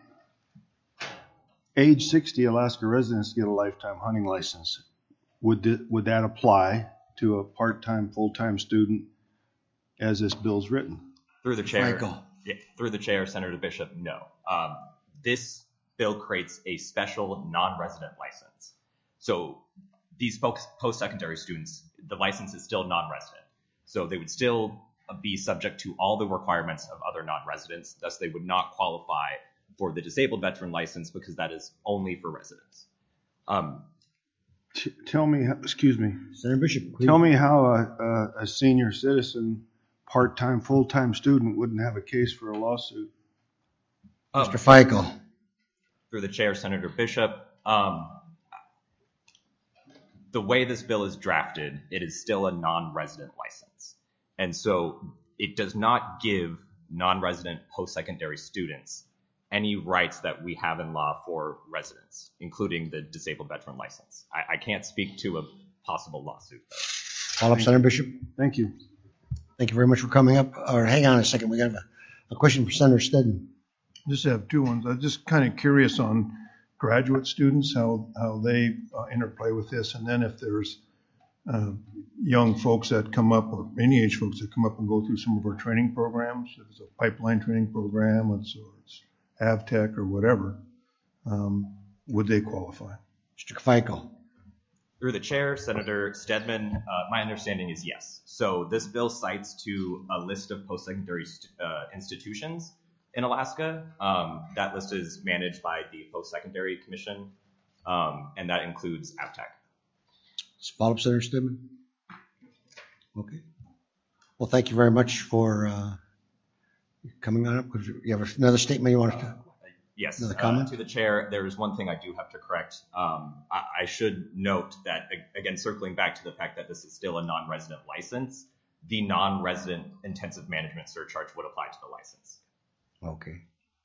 J: Age sixty Alaska residents get a lifetime hunting license. Would th- would that apply to a part-time, full-time student as this bill's written?
Q: Through the chair,
A: Franco.
Q: Yeah, through the chair, Senator Bishop, no. Um, this bill creates a special non-resident license. So these folks, post-secondary students, the license is still non-resident. So they would still be subject to all the requirements of other non-residents. Thus, they would not qualify for the disabled veteran license because that is only for residents. Um,
J: T- tell me, how, excuse me,
A: Senator Bishop, please.
J: Tell me how a, a, a senior citizen, part-time, full-time student wouldn't have a case for a lawsuit.
Q: um,
A: Mister Feigl.
Q: Through the chair, Senator Bishop, um, the way this bill is drafted, it is still a non-resident license. And so it does not give non-resident post-secondary students any rights that we have in law for residents, including the disabled veteran license. I, I can't speak to a possible lawsuit, though.
A: Follow up, Senator Bishop.
J: Thank you.
A: Thank you very much for coming up. Or hang on a second, we got a, a question for Senator Stedman.
J: Just have two ones. I'm just kind of curious on graduate students, how, how they uh, interplay with this, and then if there's uh, young folks that come up, or any age folks that come up and go through some of our training programs, if it's a pipeline training program, or it's, or it's AvTech or whatever, um, would they qualify?
A: Mister Feigl.
Q: Through the chair, Senator Stedman, uh, my understanding is yes. So this bill cites to a list of post-secondary st- uh, institutions in Alaska. Um, that list is managed by the Post-Secondary Commission, um, and that includes AvTech.
A: Follow up, Senator Stedman. Okay. Well, thank you very much for uh, coming on up. You have another statement you want to?
Q: Yes,
A: Another
Q: uh,
A: comment?
Q: to the chair, there is one thing I do have to correct. Um, I, I should note that, again, circling back to the fact that this is still a non-resident license, the non-resident intensive management surcharge would apply to the license,
A: Okay.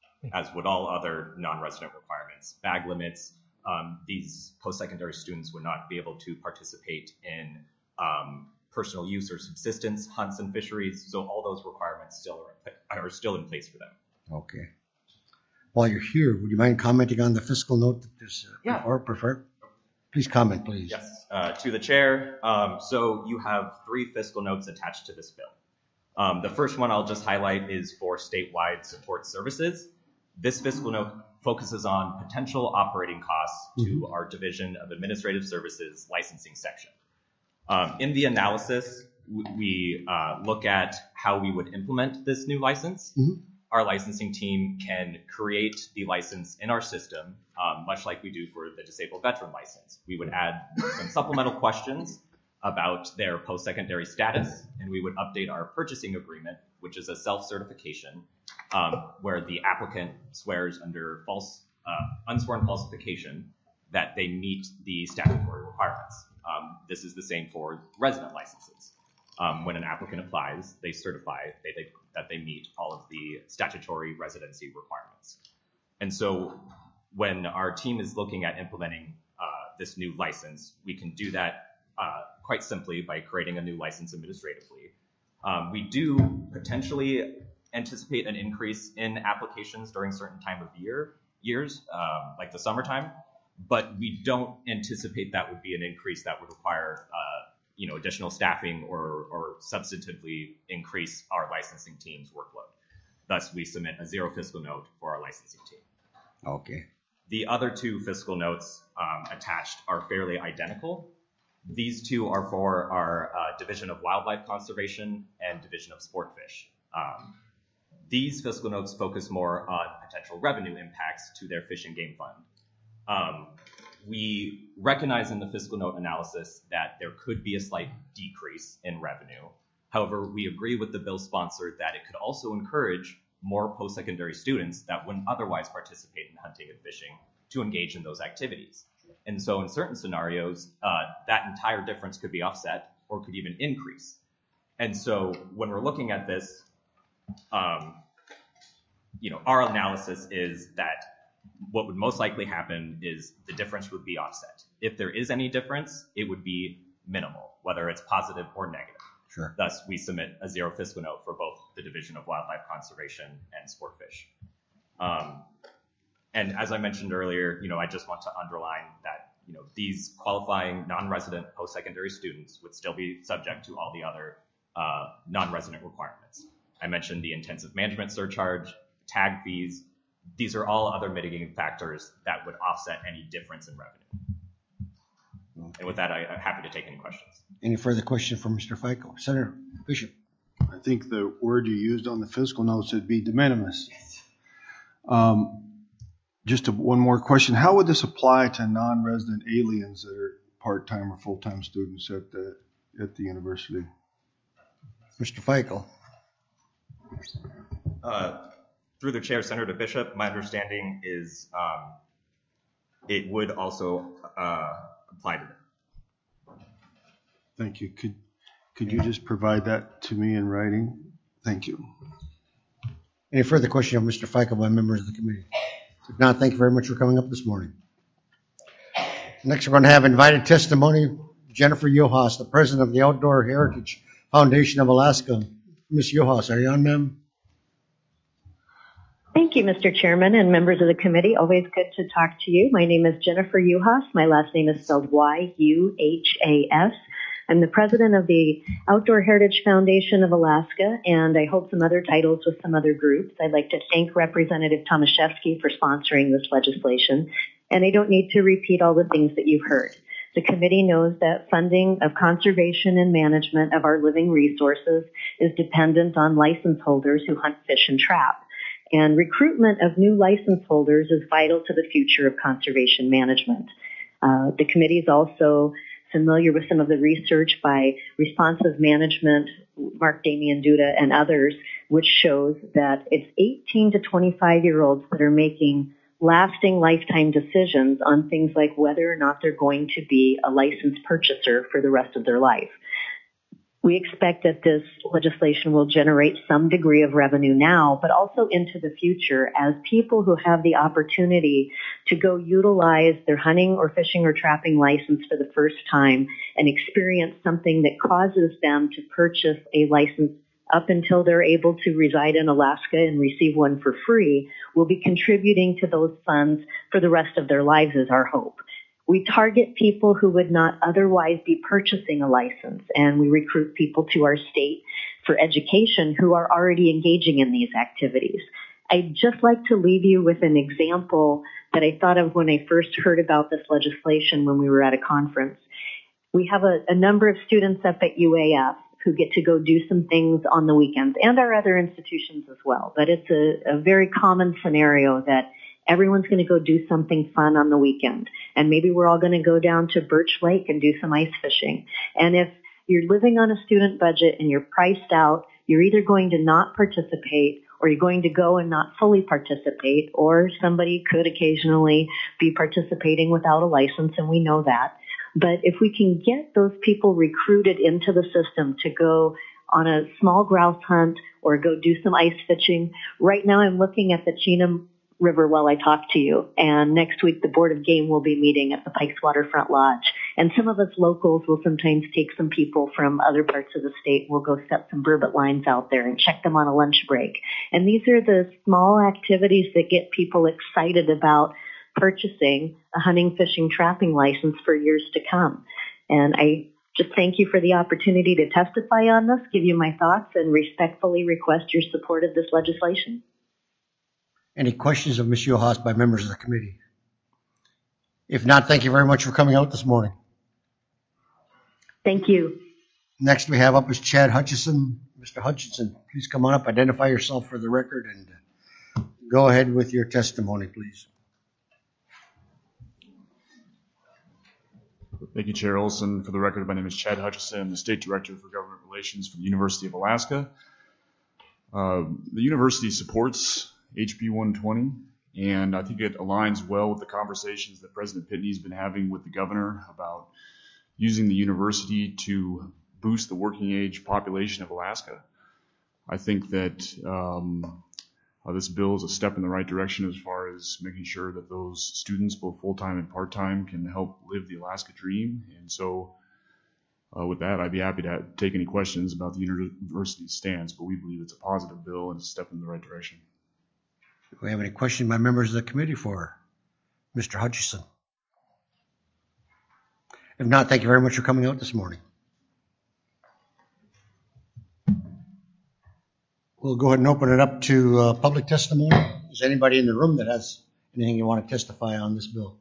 Q: as would all other non-resident requirements. Bag limits, um, these post-secondary students would not be able to participate in um, personal use or subsistence hunts and fisheries, so all those requirements still are, are still in place for them.
A: Okay. While you're here, would you mind commenting on the fiscal note that is uh,
Q: Yeah.
A: or prefer? Please comment, please.
Q: Yes, uh, to the chair. Um, so you have three fiscal notes attached to this bill. Um, the first one I'll just highlight is for statewide support services. This fiscal note focuses on potential operating costs to
A: Mhm.
Q: our Division of Administrative Services licensing section. Um, in the analysis, w- we uh, look at how we would implement this new license.
A: Mhm.
Q: Our licensing team can create the license in our system, um, much like we do for the disabled veteran license. We would add some supplemental questions about their post-secondary status, and we would update our purchasing agreement, which is a self-certification, um, where the applicant swears under false, uh, unsworn falsification that they meet the statutory requirements. Um, this is the same for resident licenses. Um, when an applicant applies, they certify they, they, that they meet all of the statutory residency requirements. And so when our team is looking at implementing uh, this new license, we can do that uh, quite simply by creating a new license administratively. Um, we do potentially anticipate an increase in applications during certain time of year, years, um, like the summertime, but we don't anticipate that would be an increase that would require uh, you know, additional staffing or, or substantively increase our licensing team's workload. Thus, we submit a zero fiscal note for our licensing team.
A: Okay.
Q: The other two fiscal notes um, attached are fairly identical. These two are for our uh, Division of Wildlife Conservation and Division of Sportfish. Um, these fiscal notes focus more on potential revenue impacts to their fish and game fund. Um, We recognize in the fiscal note analysis that there could be a slight decrease in revenue. However, we agree with the bill sponsor that it could also encourage more post-secondary students that wouldn't otherwise participate in hunting and fishing to engage in those activities. And so in certain scenarios, uh, that entire difference could be offset or could even increase. And so when we're looking at this, um, you know, our analysis is that what would most likely happen is the difference would be offset. If there is any difference, it would be minimal, whether it's positive or negative.
A: Sure.
Q: Thus, we submit a zero fiscal note for both the Division of Wildlife Conservation and Sportfish. Um, and as I mentioned earlier, you know, I just want to underline that, you know, these qualifying non-resident post-secondary students would still be subject to all the other uh, non-resident requirements. I mentioned the intensive management surcharge, tag fees. These are all other mitigating factors that would offset any difference in revenue. And with that, I, I'm happy to take any questions.
A: Any further question for Mister Feigl? Senator Bishop.
J: I think the word you used on the fiscal notes would be de minimis. Um, just a, one more question. How would this apply to non-resident aliens that are part-time or full-time students at the at the university?
A: Mister Feigl.
Q: Uh, through the chair, Senator Bishop, my understanding is um, it would also uh, apply to them.
J: Thank you. Could could you just provide that to me in writing? Thank you.
A: Any further question of Mister Feigl by members of the committee? If not, thank you very much for coming up this morning. Next, we're going to have invited testimony. Jennifer Yohas, the president of the Outdoor Heritage Foundation of Alaska. Miz Yohas, are you on, ma'am?
R: Thank you, Mister Chairman and members of the committee. Always good to talk to you. My name is Jennifer Yuhas. My last name is spelled Y U H A S. I'm the president of the Outdoor Heritage Foundation of Alaska, and I hold some other titles with some other groups. I'd like to thank Representative Tomaszewski for sponsoring this legislation, and I don't need to repeat all the things that you've heard. The committee knows that funding of conservation and management of our living resources is dependent on license holders who hunt, fish, and trap. And recruitment of new license holders is vital to the future of conservation management. Uh, the committee is also familiar with some of the research by Responsive Management, Mark Damian Duda, and others, which shows that it's eighteen to twenty-five year olds that are making lasting lifetime decisions on things like whether or not they're going to be a licensed purchaser for the rest of their life. We expect that this legislation will generate some degree of revenue now, but also into the future as people who have the opportunity to go utilize their hunting or fishing or trapping license for the first time and experience something that causes them to purchase a license up until they're able to reside in Alaska and receive one for free, will be contributing to those funds for the rest of their lives is our hope. We target people who would not otherwise be purchasing a license, and we recruit people to our state for education who are already engaging in these activities. I'd just like to leave you with an example that I thought of when I first heard about this legislation when we were at a conference. We have a, a number of students up at U A F who get to go do some things on the weekends, and our other institutions as well. But it's a, a very common scenario that everyone's going to go do something fun on the weekend. And maybe we're all going to go down to Birch Lake and do some ice fishing. And if you're living on a student budget and you're priced out, you're either going to not participate or you're going to go and not fully participate, or somebody could occasionally be participating without a license, and we know that. But if we can get those people recruited into the system to go on a small grouse hunt or go do some ice fishing, right now I'm looking at the Chenam River while I talk to you. And next week, the Board of Game will be meeting at the Pikes Waterfront Lodge. And some of us locals will sometimes take some people from other parts of the state. We'll go set some burbot lines out there and check them on a lunch break. And these are the small activities that get people excited about purchasing a hunting, fishing, trapping license for years to come. And I just thank you for the opportunity to testify on this, give you my thoughts, and respectfully request your support of this legislation.
A: Any questions of Miz Yohas by members of the committee? If not, thank you very much for coming out this morning.
R: Thank you.
A: Next we have up is Chad Hutchison. Mister Hutchison, please come on up, identify yourself for the record, and go ahead with your testimony, please.
S: Thank you, Chair Olson. For the record, my name is Chad Hutchison. I'm the State Director for Government Relations for the University of Alaska. Uh, the university supports H B one twenty, and I think it aligns well with the conversations that President Pitney's been having with the governor about using the university to boost the working age population of Alaska. I think that um, uh, this bill is a step in the right direction as far as making sure that those students, both full-time and part-time, can help live the Alaska dream. And so uh, with that, I'd be happy to take any questions about the university's stance, but we believe it's a positive bill and a step in the right direction.
A: Do we have any questions by members of the committee for Mister Hutchison? If not, thank you very much for coming out this morning. We'll go ahead and open it up to uh, public testimony. Is there anybody in the room that has anything you want to testify on this bill?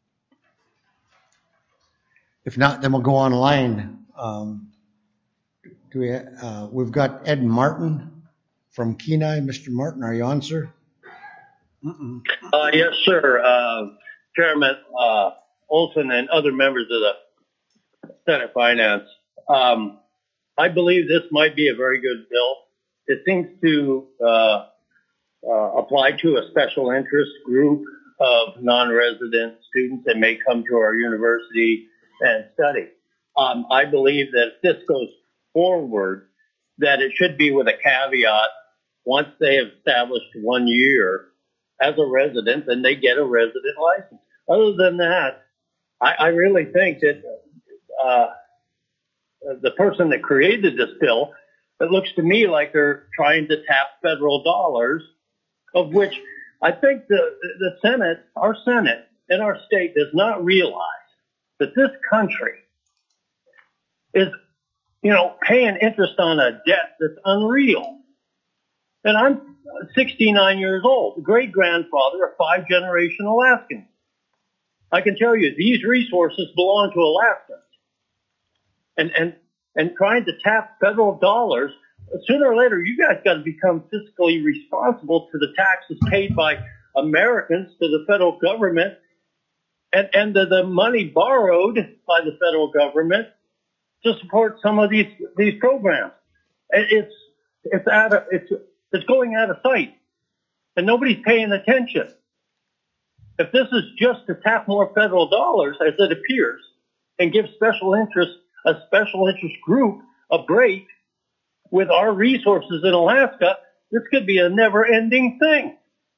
A: If not, then we'll go online. Um, do we? Uh, we've got Ed Martin from Kenai. Mister Martin, are you on, sir?
T: Uh, yes, sir. Uh, Chairman uh, Olson and other members of the Senate Finance. Um, I believe this might be a very good bill. It seems to uh, uh, apply to a special interest group of non-resident students that may come to our university and study. Um, I believe that if this goes forward, that it should be with a caveat. Once they have established one year as a resident, then they get a resident license. Other than that, I, I really think that uh, the person that created this bill, it looks to me like they're trying to tap federal dollars, of which I think the, the Senate, our Senate in our state does not realize that this country is, you know, paying interest on a debt that's unreal. And I'm sixty-nine years old, the great grandfather of five generation Alaskans. I can tell you these resources belong to Alaskans. And, and, and trying to tap federal dollars, sooner or later, you guys got to become fiscally responsible to the taxes paid by Americans to the federal government and, and the, the money borrowed by the federal government to support some of these, these programs. It's, it's out of, it's, it's going out of sight and nobody's paying attention. If this is just to tap more federal dollars, as it appears, and give special interest, a special interest group a break with our resources in Alaska, this could be a never ending thing.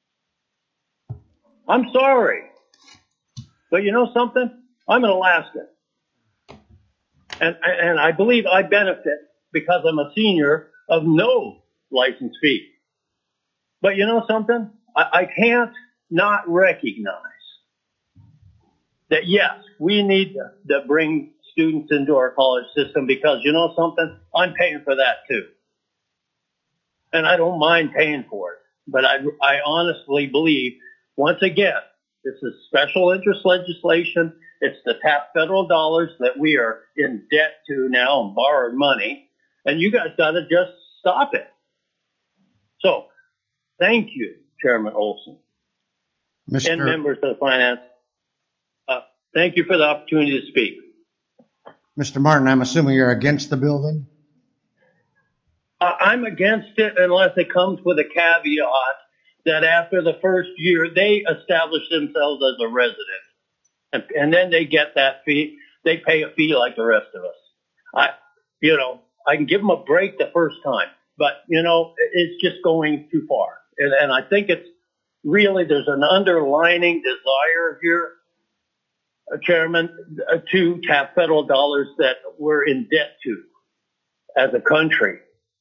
T: I'm sorry. But you know something? I'm an Alaskan. And, and I believe I benefit because I'm a senior of no license fee. But you know something? I, I can't not recognize that, yes, we need to, to bring students into our college system because, you know something? I'm paying for that too. And I don't mind paying for it. But I, I honestly believe, once again, this is special interest legislation. It's to tap federal dollars that we are in debt to now and borrowed money. And you guys got to just stop it. So thank you, Chairman Olson.
A: Mister
T: And members of the finance. Uh, thank you for the opportunity to speak.
A: Mister Martin, I'm assuming you're against the bill then?
T: Uh, I'm against it unless it comes with a caveat that after the first year, they establish themselves as a resident. And, and then they get that fee. They pay a fee like the rest of us. I, you know, I can give them a break the first time, but, you know, it's just going too far. And, and I think it's really, there's an underlining desire here, uh, Chairman, uh, to tap federal dollars that we're in debt to as a country.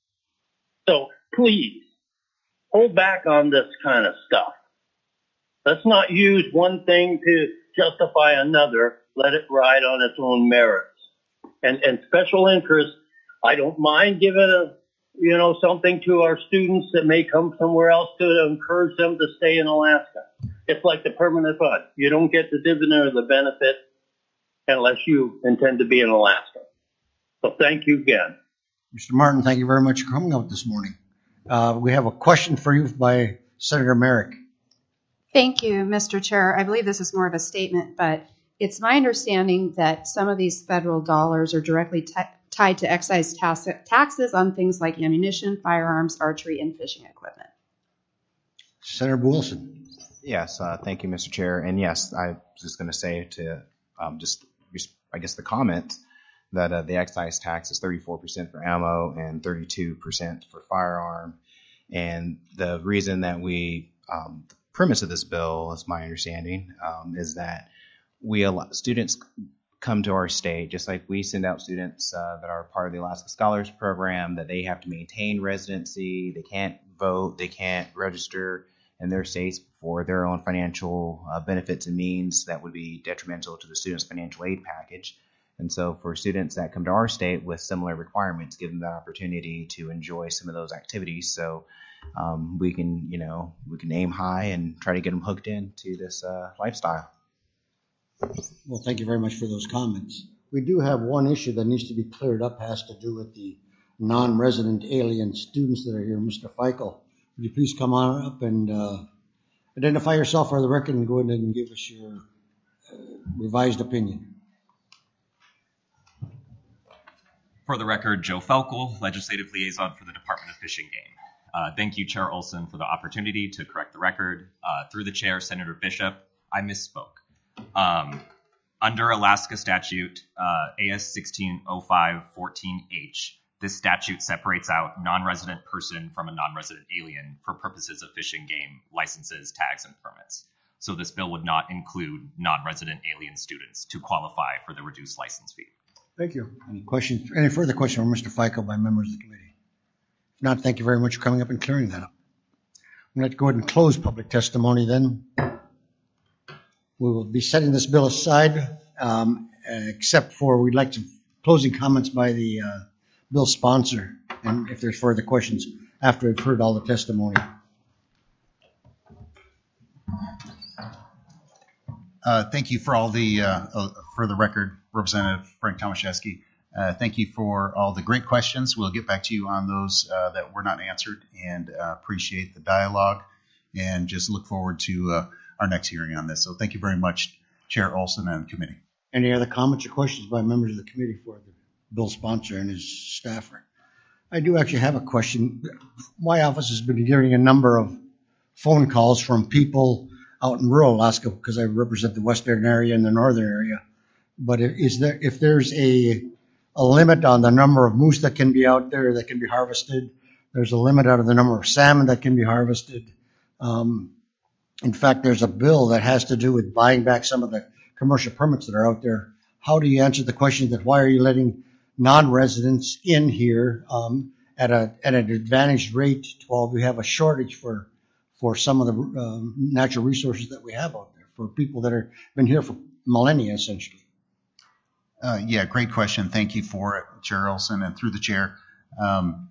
T: So please hold back on this kind of stuff. Let's not use one thing to justify another. Let it ride on its own merits. And, and special interest, I don't mind giving a, you know, something to our students that may come somewhere else to encourage them to stay in Alaska. It's like the permanent fund. You don't get the dividend or the benefit unless you intend to be in Alaska. So thank you again.
A: Mister Martin, thank you very much for coming out this morning. Uh, we have a question for you by Senator Merrick.
I: Thank you, Mister Chair. I believe this is more of a statement, but it's my understanding that some of these federal dollars are directly t- tied to excise tax- taxes on things like ammunition, firearms, archery, and fishing equipment.
A: Senator Wilson.
E: Yes, uh, thank you, Mister Chair. And yes, I was just going to say to um, just, I guess, the comment that uh, the excise tax is thirty-four percent for ammo and thirty-two percent for firearm. And the reason that we, um, the premise of this bill, is my understanding, um, is that we allow students come to our state, just like we send out students uh, that are part of the Alaska Scholars Program, that they have to maintain residency, they can't vote, they can't register in their states for their own financial uh, benefits and means that would be detrimental to the student's financial aid package. And so for students that come to our state with similar requirements, give them that opportunity to enjoy some of those activities. So um, we can, you know, we can aim high and try to get them hooked into this uh, lifestyle.
A: Well, thank you very much for those comments. We do have one issue that needs to be cleared up, has to do with the non-resident alien students that are here. Mister Feichel, would you please come on up and uh, identify yourself for the record and go ahead and give us your uh, revised opinion.
C: For the record, Joe Felkel, Legislative Liaison for the Department of Fish and Game. Uh, thank you, Chair Olson, for the opportunity to correct the record. Uh, through the chair, Senator Bishop, I misspoke. Um, under Alaska statute, uh, A S sixteen oh five fourteen H,
Q: this statute separates out non-resident person from a non-resident alien for purposes of Fish and Game licenses, tags, and permits. So this bill would not include non-resident alien students to qualify for the reduced license fee.
A: Thank you. Any questions? Any further questions from Mister FICO by members of the committee? If not, thank you very much for coming up and clearing that up. I'm going to go ahead and close public testimony then. We will be setting this bill aside, um, except for we'd like some closing comments by the uh, bill sponsor, and if there's further questions after we've heard all the testimony.
O: Uh, thank you for all the, uh, uh, for the record, Representative Frank Tomaszewski. Uh, thank you for all the great questions. We'll get back to you on those uh, that were not answered, and uh, appreciate the dialogue, and just look forward to uh, our next hearing on this. So thank you very much, Chair Olson and committee.
A: Any other comments or questions by members of the committee for the bill sponsor and his staffer? I do actually have a question. My office has been getting a number of phone calls from people out in rural Alaska, because I represent the western area and the northern area. But is there, if there's a, a limit on the number of moose that can be out there that can be harvested, there's a limit on the number of salmon that can be harvested. Um, in fact, there's a bill that has to do with buying back some of the commercial permits that are out there. How do you answer the question that why are you letting non-residents in here um, at a at an advantaged rate while we have a shortage for for some of the um, natural resources that we have out there for people that have been here for millennia, essentially?
O: Uh, yeah, great question. Thank you for it, Chair Olson, and through the chair. Um,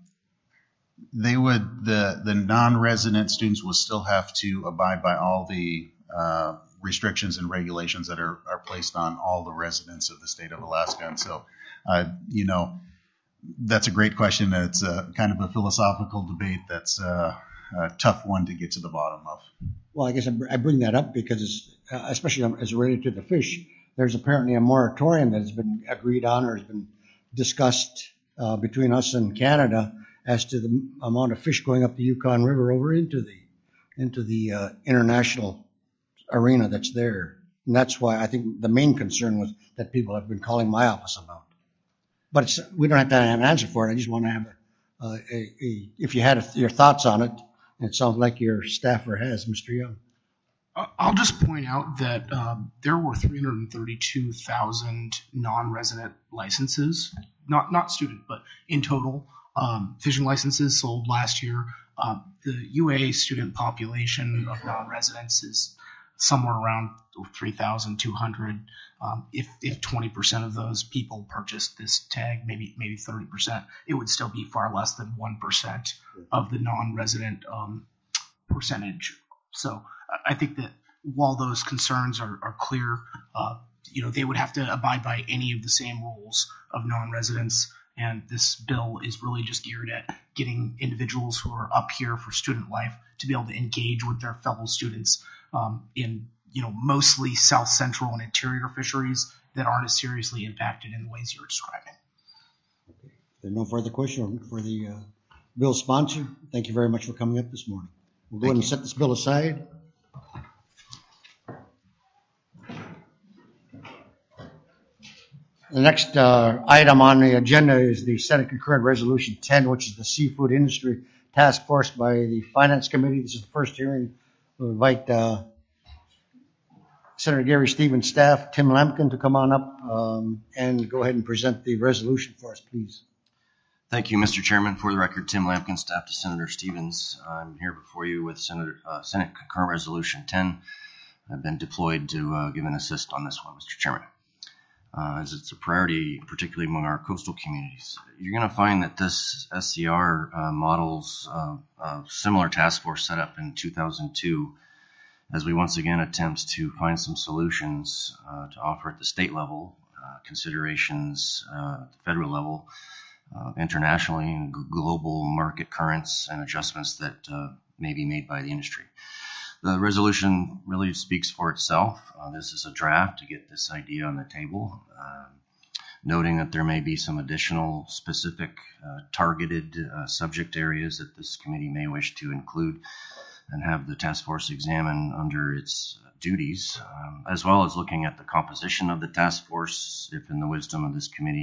O: they would, the, the non-resident students will still have to abide by all the uh, restrictions and regulations that are, are placed on all the residents of the state of Alaska. And so, uh, you know, that's a great question. It's a, kind of a philosophical debate that's uh, a tough one to get to the bottom of.
A: Well, I guess I bring that up because, it's, uh, especially as related to the fish, there's apparently a moratorium that has been agreed on or has been discussed uh, between us and Canada as to the amount of fish going up the Yukon River over into the into the uh, international arena that's there. And that's why I think the main concern was that people have been calling my office about. But it's, we don't have to have an answer for it. I just want to have a, uh, a, a if you had a, your thoughts on it, and it sounds like your staffer has, Mister Young.
P: I'll just point out that um, there were three hundred thirty-two thousand non-resident licenses, not not student, but in total, um, fishing licenses sold last year. Uh, the U A student population of non-residents is somewhere around three thousand two hundred. Um, if if twenty percent of those people purchased this tag, maybe maybe thirty percent, it would still be far less than one percent of the non-resident um, percentage. So I think that while those concerns are, are clear, uh, you know, they would have to abide by any of the same rules of non-residents. And this bill is really just geared at getting individuals who are up here for student life to be able to engage with their fellow students um, in, you know, mostly south central and interior fisheries that aren't as seriously impacted in the ways you're describing.
A: Okay. There's no further question for the uh, bill sponsor. Thank you very much for coming up this morning. We'll go ahead and set this bill aside. The next uh, item on the agenda is the Senate Concurrent Resolution ten, which is the Seafood Industry Task Force by the Finance Committee. This is the first hearing. We'll invite uh, Senator Gary Stevens' staff, Tim Lampkin, to come on up um, and go ahead and present the resolution for us, please.
U: Thank you, Mister Chairman. For the record, Tim Lampkin, staff to Senator Stevens. I'm here before you with Senator, uh, Senate Concurrent Resolution ten. I've been deployed to uh, give an assist on this one, Mister Chairman. Uh, as it's a priority, particularly among our coastal communities. You're going to find that this S C R uh, models uh, a similar task force set up in two thousand two as we once again attempt to find some solutions uh, to offer at the state level, uh, considerations uh, at the federal level, uh, internationally, and g- global market currents and adjustments that uh, may be made by the industry. The resolution really speaks for itself. Uh, this is a draft to get this idea on the table, uh, noting that there may be some additional specific uh, targeted uh, subject areas that this committee may wish to include and have the task force examine under its uh, duties, um, as well as looking at the composition of the task force, if in the wisdom of this committee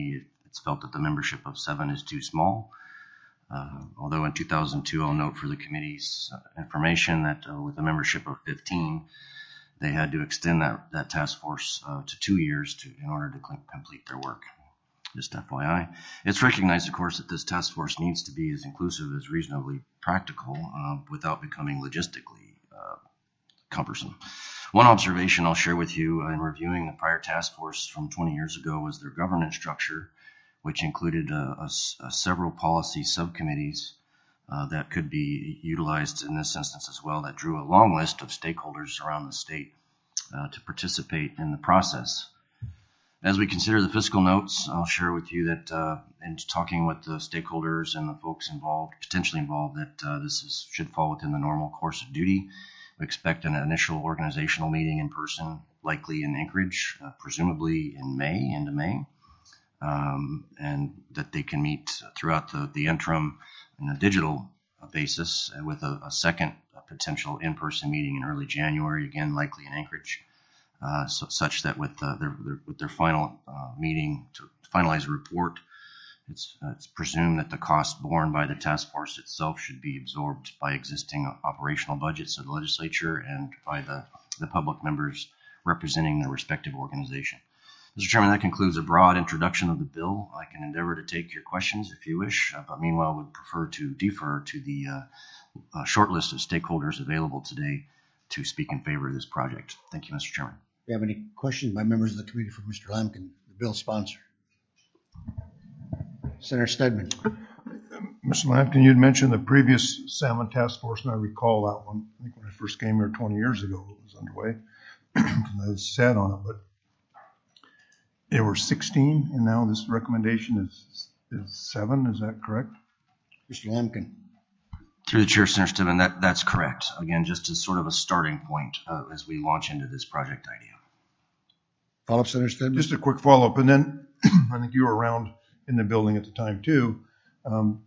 U: it's felt that the membership of seven is too small. Uh, although in two thousand two, I'll note for the committee's uh, information that uh, with a membership of fifteen, they had to extend that, that task force uh, to two years to, in order to cl- complete their work. Just F Y I. It's recognized, of course, that this task force needs to be as inclusive as reasonably practical uh, without becoming logistically uh, cumbersome. One observation I'll share with you in reviewing the prior task force from twenty years ago was their governance structure, which included uh, a, a several policy subcommittees uh, that could be utilized in this instance as well, that drew a long list of stakeholders around the state uh, to participate in the process. As we consider the fiscal notes, I'll share with you that uh, in talking with the stakeholders and the folks involved, potentially involved, that uh, this is, should fall within the normal course of duty. We expect an initial organizational meeting in person, likely in Anchorage, uh, presumably in May, into May. Um, and that they can meet throughout the, the interim on a digital basis with a, a second a potential in-person meeting in early January, again likely in Anchorage, uh, so, such that with, uh, their, their, with their final uh, meeting to finalize a report, it's, uh, it's presumed that the cost borne by the task force itself should be absorbed by existing operational budgets of the legislature and by the, the public members representing their respective organization. Mister Chairman, that concludes a broad introduction of the bill. I can endeavor to take your questions if you wish, uh, but meanwhile would prefer to defer to the uh, uh, short list of stakeholders available today to speak in favor of this project. Thank you, Mister Chairman.
A: Do you have any questions by members of the committee for Mister Lamkin, the bill sponsor? Senator Stedman.
B: Mister Lamkin, you'd mentioned the previous salmon task force, and I recall that one. I think when I first came here twenty years ago, it was underway. I was sat on it, but there were sixteen, and now this recommendation is, is seven. Is that correct?
A: Mister Lamkin.
U: Through the chair, Senator Stedman, that, that's correct. Again, just as sort of a starting point uh, as we launch into this project idea.
A: Follow up, Senator Stedman.
B: Just a quick follow-up, and then I think you were around in the building at the time too. Um,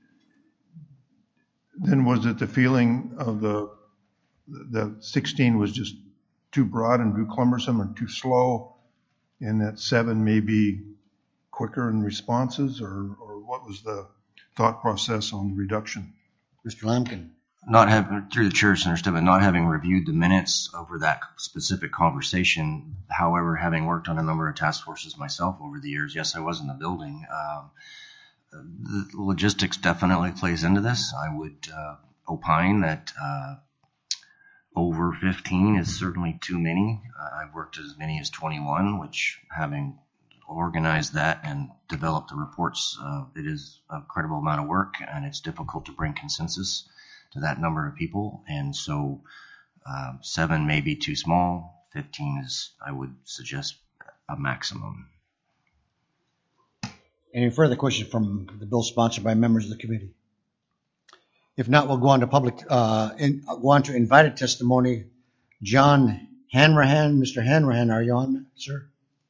B: then was it the feeling of the the sixteen was just too broad and too cumbersome and too slow, and that seven may be quicker in responses, or, or what was the thought process on the reduction?
A: Mister Lamkin.
U: Not having, through the chair, Senator Stedman, not having reviewed the minutes over that specific conversation, however, having worked on a number of task forces myself over the years, yes, I was in the building. Um, the logistics definitely plays into this. I would uh, opine that uh, over fifteen is certainly too many. Uh, I've worked as many as twenty-one, which, having organized that and developed the reports, uh, it is a credible amount of work, and it's difficult to bring consensus to that number of people. And so uh, seven may be too small. fifteen is, I would suggest, a maximum.
A: Any further questions from the bill sponsored by members of the committee? If not, we'll go on to public, uh, in, go on to invited testimony. John Hanrahan. Mister Hanrahan, are you on, sir?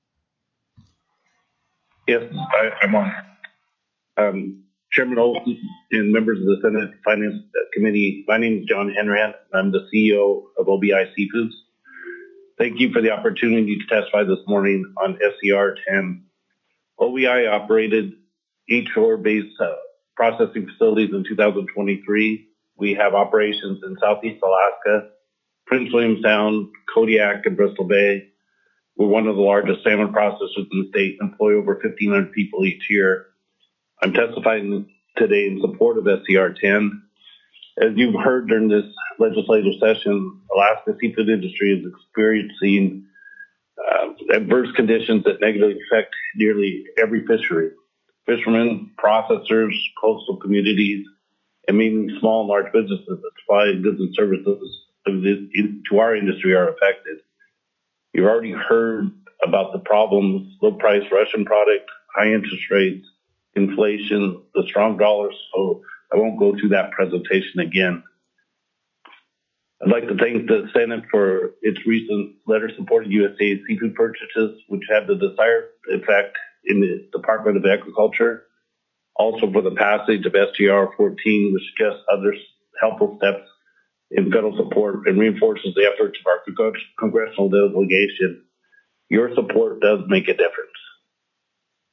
V: Yes, I, I'm on. Um, Chairman Olson and members of the Senate Finance Committee, my name is John Hanrahan. I'm the C E O of O B I Seafoods. Thank you for the opportunity to testify this morning on S C R ten. O B I operated eight shore-based uh, processing facilities in two thousand twenty-three. We have operations in Southeast Alaska, Prince William Sound, Kodiak, and Bristol Bay. We're one of the largest salmon processors in the state, employ over fifteen hundred people each year. I'm testifying today in support of S C R ten. As you've heard during this legislative session, Alaska seafood industry is experiencing uh, adverse conditions that negatively affect nearly every fishery. Fishermen, processors, coastal communities, and mainly small and large businesses that supply goods and services to our industry are affected. You've already heard about the problems: low price Russian product, high interest rates, inflation, the strong dollar, so I won't go through that presentation again. I'd like to thank the Senate for its recent letter supporting U S D A seafood purchases, which had the desired effect in the Department of Agriculture. Also for the passage of S G R fourteen, which suggests other helpful steps in federal support and reinforces the efforts of our congressional delegation. Your support does make a difference.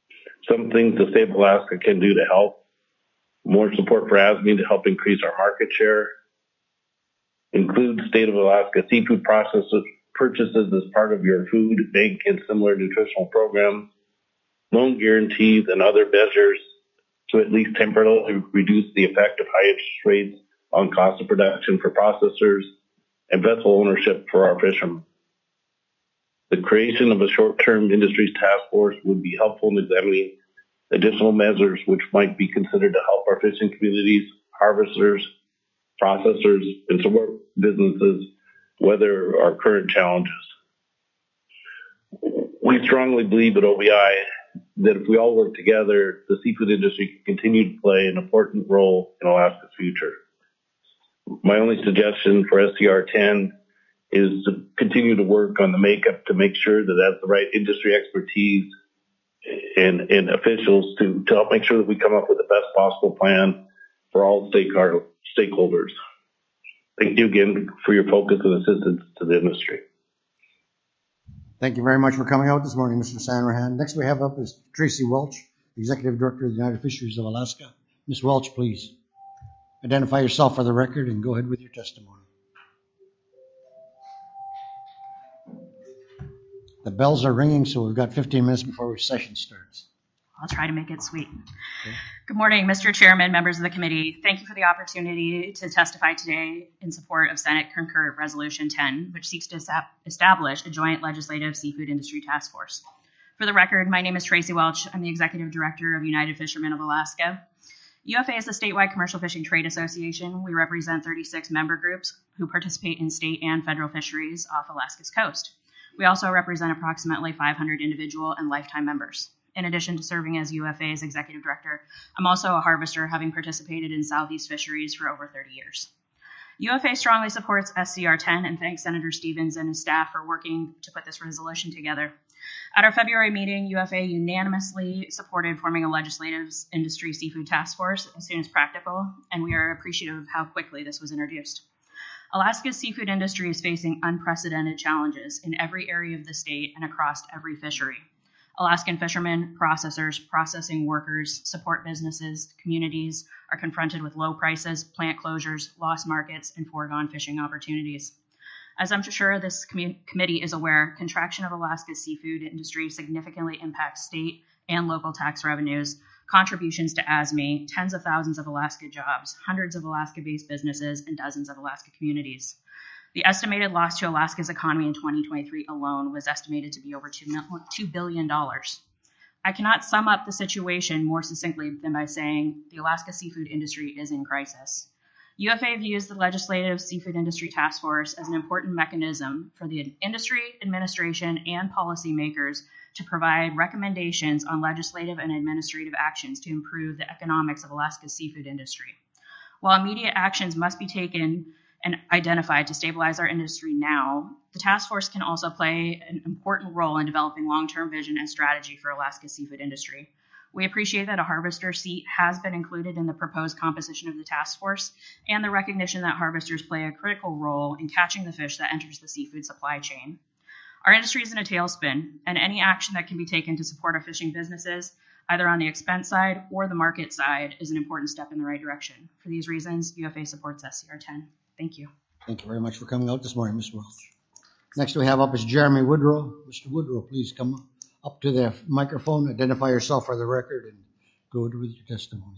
V: some things the state of Alaska can do to help. More support for A S M E to help increase our market share. Include state of Alaska seafood processors purchases as part of your food, bank, and similar nutritional programs. Loan guarantees and other measures to at least temporarily reduce the effect of high interest rates on cost of production for processors and vessel ownership for our fishermen. The creation of a short-term industries task force would be helpful in examining additional measures which might be considered to help our fishing communities, harvesters, processors, and support businesses weather our current challenges. We strongly believe at O B I that if we all work together, the seafood industry can continue to play an important role in Alaska's future. My only suggestion for S C R ten is to continue to work on the makeup to make sure that that's the right industry expertise and, and officials to, to help make sure that we come up with the best possible plan for all stakeholders. Thank you again for your focus and assistance to the industry.
A: Thank you very much for coming out this morning, Mister Sanrahan. Next we have up is Tracy Welch, Executive Director of the United Fisheries of Alaska. Miz Welch, please identify yourself for the record and go ahead with your testimony. The bells are ringing, so we've got fifteen minutes before our session starts.
F: I'll try to make it sweet. Okay. Good morning, Mister Chairman, members of the committee. Thank you for the opportunity to testify today in support of Senate Concurrent Resolution ten, which seeks to establish a joint legislative seafood industry task force. For the record, my name is Tracy Welch. I'm the Executive Director of United Fishermen of Alaska. U F A is a statewide commercial fishing trade association. We represent thirty-six member groups who participate in state and federal fisheries off Alaska's coast. We also represent approximately five hundred individual and lifetime members. In addition to serving as U F A's executive director, I'm also a harvester, having participated in Southeast fisheries for over thirty years. U F A strongly supports S C R ten and thanks Senator Stevens and his staff for working to put this resolution together. At our February meeting, U F A unanimously supported forming a legislative industry seafood task force as soon as practical, and we are appreciative of how quickly this was introduced. Alaska's seafood industry is facing unprecedented challenges in every area of the state and across every fishery. Alaskan fishermen, processors, processing workers, support businesses, communities are confronted with low prices, plant closures, lost markets, and foregone fishing opportunities. As I'm sure this com- committee is aware, contraction of Alaska's seafood industry significantly impacts state and local tax revenues, contributions to A S M E, tens of thousands of Alaska jobs, hundreds of Alaska-based businesses, and dozens of Alaska communities. The estimated loss to Alaska's economy in twenty twenty-three alone was estimated to be over two billion dollars. I cannot sum up the situation more succinctly than by saying the Alaska seafood industry is in crisis. U F A views the Legislative Seafood Industry Task Force as an important mechanism for the industry, administration, and policymakers to provide recommendations on legislative and administrative actions to improve the economics of Alaska's seafood industry. While immediate actions must be taken and identified to stabilize our industry now, the task force can also play an important role in developing long-term vision and strategy for Alaska's seafood industry. We appreciate that a harvester seat has been included in the proposed composition of the task force and the recognition that harvesters play a critical role in catching the fish that enters the seafood supply chain. Our industry is in a tailspin, and any action that can be taken to support our fishing businesses, either on the expense side or the market side, is an important step in the right direction. For these reasons, U F A supports S C R ten. Thank you.
A: Thank you very much for coming out this morning, Miz Welch. Next we have up is Jeremy Woodrow. Mister Woodrow, please come up to the microphone, identify yourself for the record, and go with your testimony.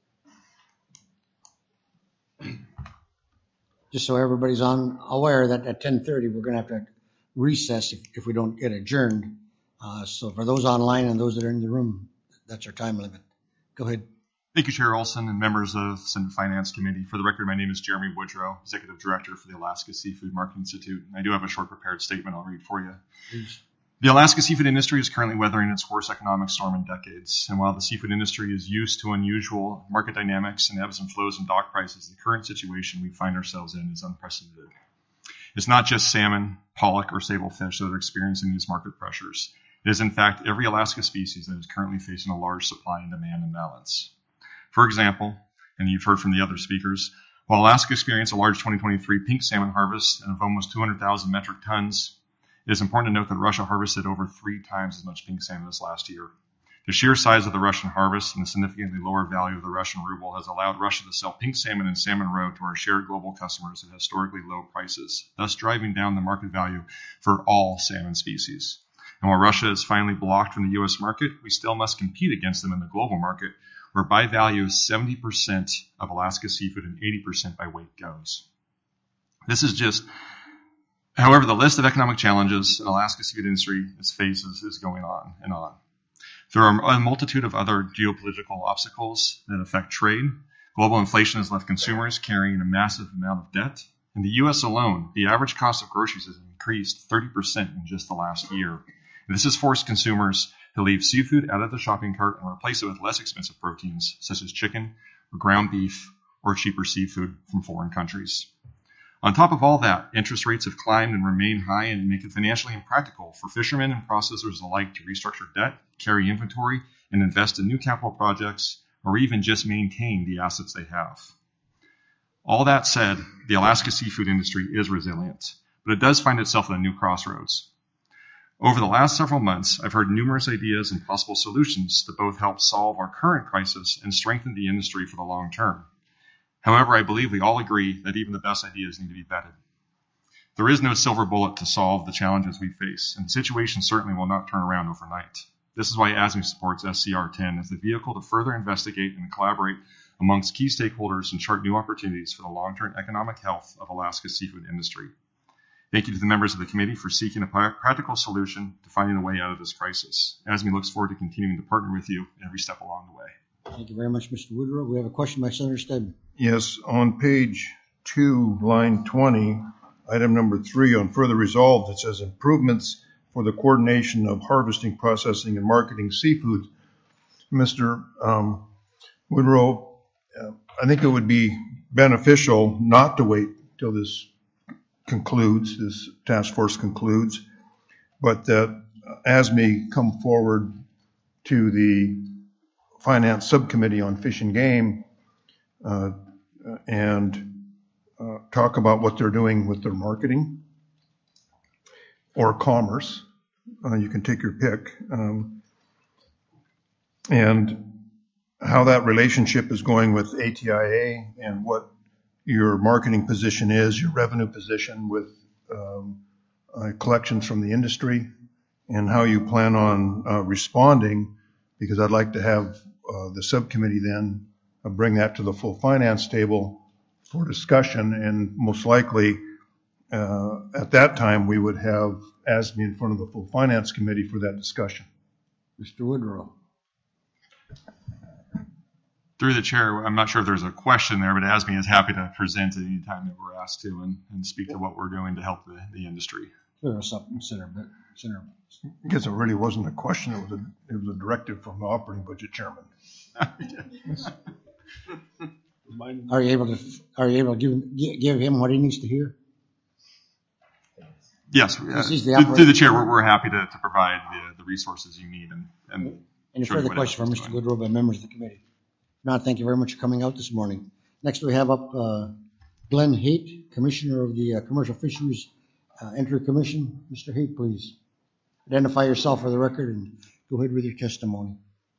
A: Just so everybody's on aware that at ten thirty we're going to have to recess if, if we don't get adjourned. Uh, so for those online and those that are in the room, that's our time limit. Go ahead.
G: Thank you, Chair Olson and members of the Senate Finance Committee. For the record, my name is Jeremy Woodrow, Executive Director for the Alaska Seafood Market Institute. And I do have a short prepared statement I'll read for you.
A: Please.
G: The Alaska seafood industry is currently weathering its worst economic storm in decades. And while the seafood industry is used to unusual market dynamics and ebbs and flows in dock prices, the current situation we find ourselves in is unprecedented. It's not just salmon, pollock, or sable fish that are experiencing these market pressures. It is, in fact, every Alaska species that is currently facing a large supply and demand imbalance. For example, and you've heard from the other speakers, while Alaska experienced a large twenty twenty-three pink salmon harvest of almost two hundred thousand metric tons, it is important to note that Russia harvested over three times as much pink salmon this last year. The sheer size of the Russian harvest and the significantly lower value of the Russian ruble has allowed Russia to sell pink salmon and salmon roe to our shared global customers at historically low prices, thus driving down the market value for all salmon species. And while Russia is finally blocked from the U S market, we still must compete against them in the global market, where by value seventy percent of Alaska seafood and eighty percent by weight goes. This is just, however, the list of economic challenges in Alaska seafood industry faces is going on and on. There are a multitude of other geopolitical obstacles that affect trade. Global inflation has left consumers carrying a massive amount of debt. In the U S alone, the average cost of groceries has increased thirty percent in just the last year. And this has forced consumers to leave seafood out of the shopping cart and replace it with less expensive proteins, such as chicken or ground beef or cheaper seafood from foreign countries. On top of all that, interest rates have climbed and remain high and make it financially impractical for fishermen and processors alike to restructure debt, carry inventory, and invest in new capital projects, or even just maintain the assets they have. All that said, the Alaska seafood industry is resilient, but it does find itself at a new crossroads. Over the last several months, I've heard numerous ideas and possible solutions to both help solve our current crisis and strengthen the industry for the long term. However, I believe we all agree that even the best ideas need to be vetted. There is no silver bullet to solve the challenges we face, and the situation certainly will not turn around overnight. This is why A S M E supports S C R ten as the vehicle to further investigate and collaborate amongst key stakeholders and chart new opportunities for the long-term economic health of Alaska's seafood industry. Thank you to the members of the committee for seeking a practical solution to finding a way out of this crisis. A S M E looks forward to continuing to partner with you every step along the way.
A: Thank you very much, Mister Woodrow. We have a question by Senator Stedman.
B: Yes, on page two, line twenty, item number three, on further resolved, it says improvements for the coordination of harvesting, processing, and marketing seafood. Mister Um, Woodrow, uh, I think it would be beneficial not to wait till this concludes, this task force concludes, but that A S M E come forward to the Finance Subcommittee on Fish and Game uh, and uh, talk about what they're doing with their marketing or commerce. Uh, you can take your pick. Um, and how that relationship is going with A T I A and what your marketing position is, your revenue position with um, uh, collections from the industry, and how you plan on uh, responding, because I'd like to have uh, the subcommittee then uh, bring that to the full finance table for discussion, and most likely uh, at that time we would have A S M E in front of the full finance committee for that discussion.
A: Mister Woodrow.
G: Through the chair, I'm not sure if there's a question there, but A S M E is happy to present at any time that we're asked to and, and speak to what we're doing to help the, the industry.
A: Clear us up, Senator. Senator.
B: I guess it really wasn't a question. It was a, it was a directive from the operating budget chairman.
A: Are you able to Are you able to give give him what he needs to hear?
G: Yes, uh,
A: the
G: through, through the chair, we're, we're happy to, to provide the, the resources you need. And, and
A: Any further questions for Mister Woodrow by members of the committee? If not, thank you very much for coming out this morning. Next, we have up uh, Glenn Haight, Commissioner of the uh, Commercial Fisheries uh, Entry Commission. Mister Haight, please identify yourself for the record and go ahead with your testimony.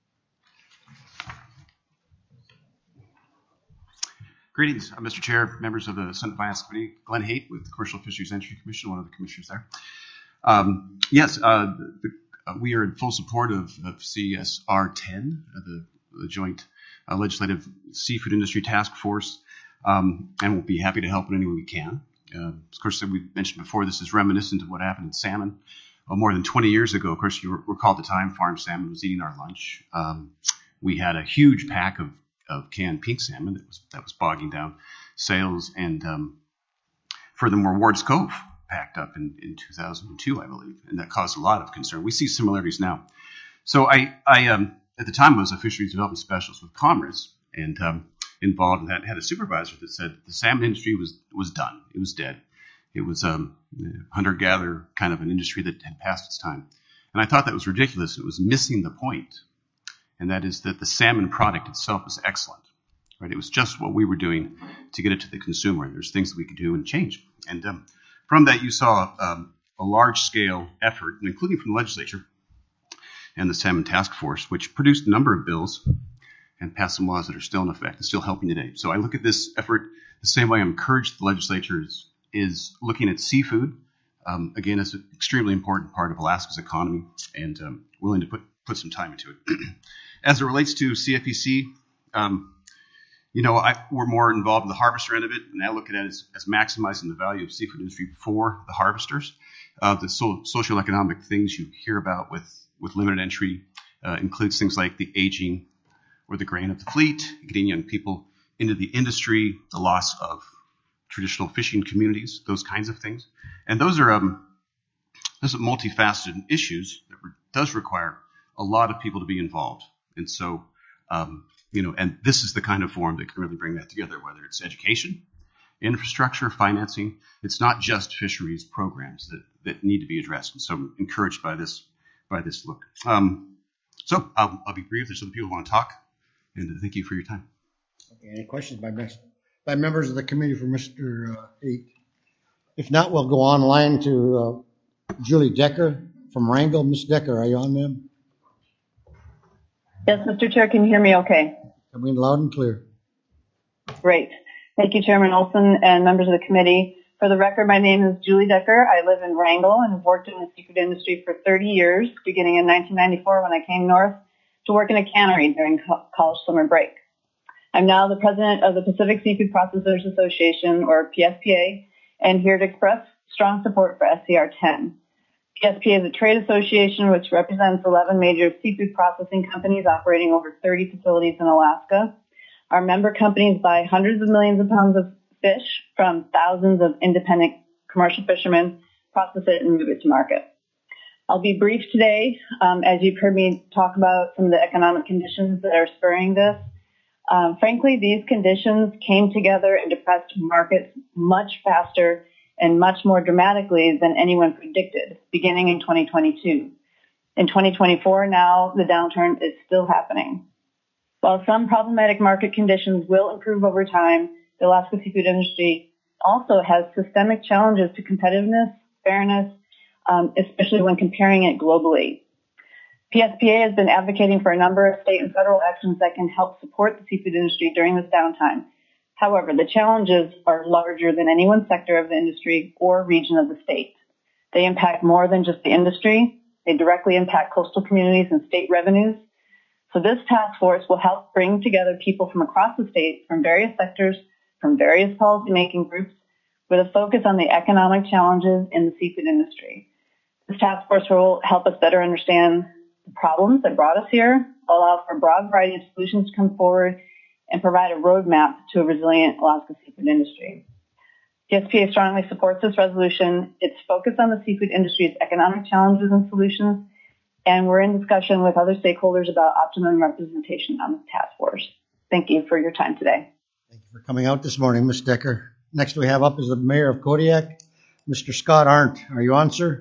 H: Greetings, uh, Mister Chair, members of the Senate Finance Committee. Glenn Haight with the Commercial Fisheries Entry Commission, one of the commissioners there. Um, yes, uh, the, uh, we are in full support of, of C S R ten, uh, the, the Joint uh, Legislative Seafood Industry Task Force, um, and we'll be happy to help in any way we can. Uh, of course, as we mentioned before, this is reminiscent of what happened in salmon. Well, more than twenty years ago, of course, you recall at the time, farm salmon was eating our lunch. Um, we had a huge pack of of canned pink salmon that was that was bogging down sales, and um, furthermore, Ward's Cove packed up in, in two thousand two, I believe, and that caused a lot of concern. We see similarities now. So I, I um, at the time was a fisheries development specialist with Commerce, and um, involved in that, had a supervisor that said the salmon industry was was done. It was dead. It was um, hunter-gatherer kind of an industry that had passed its time. And I thought that was ridiculous. It was missing the point. And that is that the salmon product itself is excellent, right? It was just what we were doing to get it to the consumer. And there's things that we could do and change. And um, from that, you saw um, a large-scale effort, including from the legislature, and the Salmon Task Force, which produced a number of bills and passed some laws that are still in effect and still helping today. So I look at this effort the same way I'm encouraged the legislature is, is looking at seafood. Um, again, it's an extremely important part of Alaska's economy, and um, willing to put, put some time into it. As it relates to C F E C, um, you know, I, we're more involved in the harvester end of it, and I look at it as, as maximizing the value of seafood industry for the harvesters. Uh, the so, socioeconomic things you hear about with, with limited entry uh, includes things like the aging or the grain of the fleet, getting young people into the industry, the loss of traditional fishing communities, those kinds of things. And those are um, those are multifaceted issues that re- does require a lot of people to be involved. And so, um, you know, and this is the kind of forum that can really bring that together, whether it's education, infrastructure, financing. It's not just fisheries programs that, that need to be addressed. And so I'm encouraged by this, by this look. Um, so I'll, I'll be brief. There's some people who want to talk, and thank you for your time.
A: Okay, any questions by, by members of the committee for Mister Uh, Haight? If not, we'll go online to uh, Julie Decker from Wrangell. Miz Decker, are you on, ma'am?
K: Yes, Mister Chair, can you hear me okay?
A: Coming in loud and clear.
K: Great. Thank you, Chairman Olson and members of the committee. For the record, my name is Julie Decker. I live in Wrangell and have worked in the seafood industry for thirty years, beginning in nineteen ninety-four when I came north to work in a cannery during co- college summer break. I'm now the president of the Pacific Seafood Processors Association, or P S P A, and here to express strong support for S C R ten. P S P A is a trade association which represents eleven major seafood processing companies operating over thirty facilities in Alaska. Our member companies buy hundreds of millions of pounds of fish from thousands of independent commercial fishermen, process it, and move it to market. I'll be brief today, um, as you've heard me talk about some of the economic conditions that are spurring this. Um, frankly, these conditions came together and depressed markets much faster and much more dramatically than anyone predicted, beginning in twenty twenty-two. In twenty twenty-four, now the downturn is still happening. While some problematic market conditions will improve over time, the Alaska seafood industry also has systemic challenges to competitiveness, fairness, um, especially when comparing it globally. P S P A has been advocating for a number of state and federal actions that can help support the seafood industry during this downtime. However, the challenges are larger than any one sector of the industry or region of the state. They impact more than just the industry. They directly impact coastal communities and state revenues. So this task force will help bring together people from across the state, from various sectors, from various policymaking groups, with a focus on the economic challenges in the seafood industry. This task force will help us better understand the problems that brought us here, allow for a broad variety of solutions to come forward, and provide a roadmap to a resilient Alaska seafood industry. P S P A strongly supports this resolution. It's focused on the seafood industry's economic challenges and solutions, and we're in discussion with other stakeholders about optimum representation on the task force. Thank you for your time today.
A: Thank you for coming out this morning, Miz Decker. Next we have up is the Mayor of Kodiak, Mister Scott Arndt. Are you on, sir?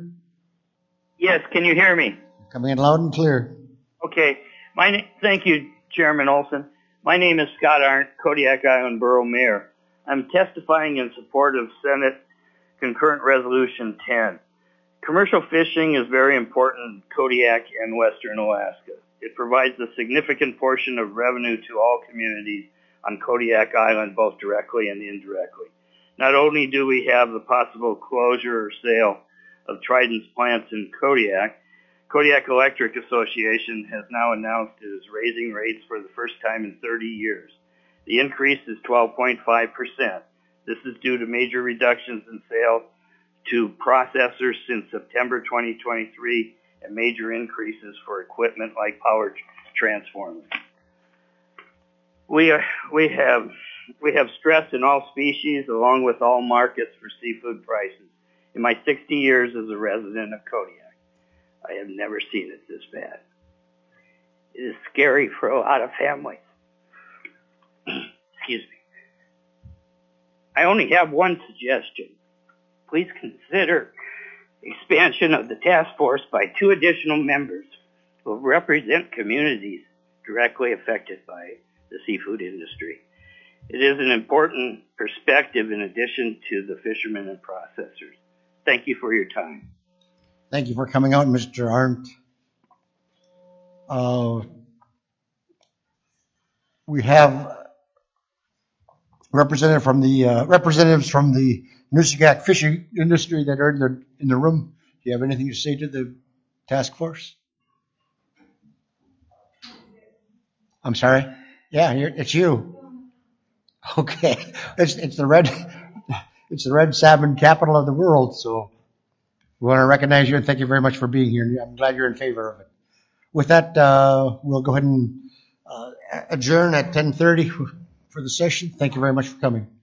L: Yes, can you hear me?
A: Coming in loud and clear.
L: Okay. My na- Thank you, Chairman Olson. My name is Scott Arndt, Kodiak Island Borough Mayor. I'm testifying in support of Senate Concurrent Resolution ten. Commercial fishing is very important in Kodiak and Western Alaska. It provides a significant portion of revenue to all communities on Kodiak Island, both directly and indirectly. Not only do we have the possible closure or sale of Trident's plants in Kodiak, Kodiak Electric Association has now announced it is raising rates for the first time in thirty years. The increase is twelve point five percent. This is due to major reductions in sales to processors since September twenty twenty-three and major increases for equipment like power transformers. We are, we have we have stress in all species along with all markets for seafood prices. In my sixty years as a resident of Kodiak, I have never seen it this bad. It is scary for a lot of families. Excuse me. I only have one suggestion. Please consider expansion of the task force by two additional members who represent communities directly affected by the seafood industry. It is an important perspective in addition to the fishermen and processors. Thank you for your time.
A: Thank you for coming out, Mister Arndt. Uh, we have representative from the uh, representatives from the Nusagat fishing industry that are in the in the room. Do you have anything to say to the task force? I'm sorry. Yeah, you're, it's you. Okay, it's it's the red it's the red salmon capital of the world. So we want to recognize you and thank you very much for being here. I'm glad you're in favor of it. With that, uh, we'll go ahead and uh, adjourn at ten thirty for the session. Thank you very much for coming.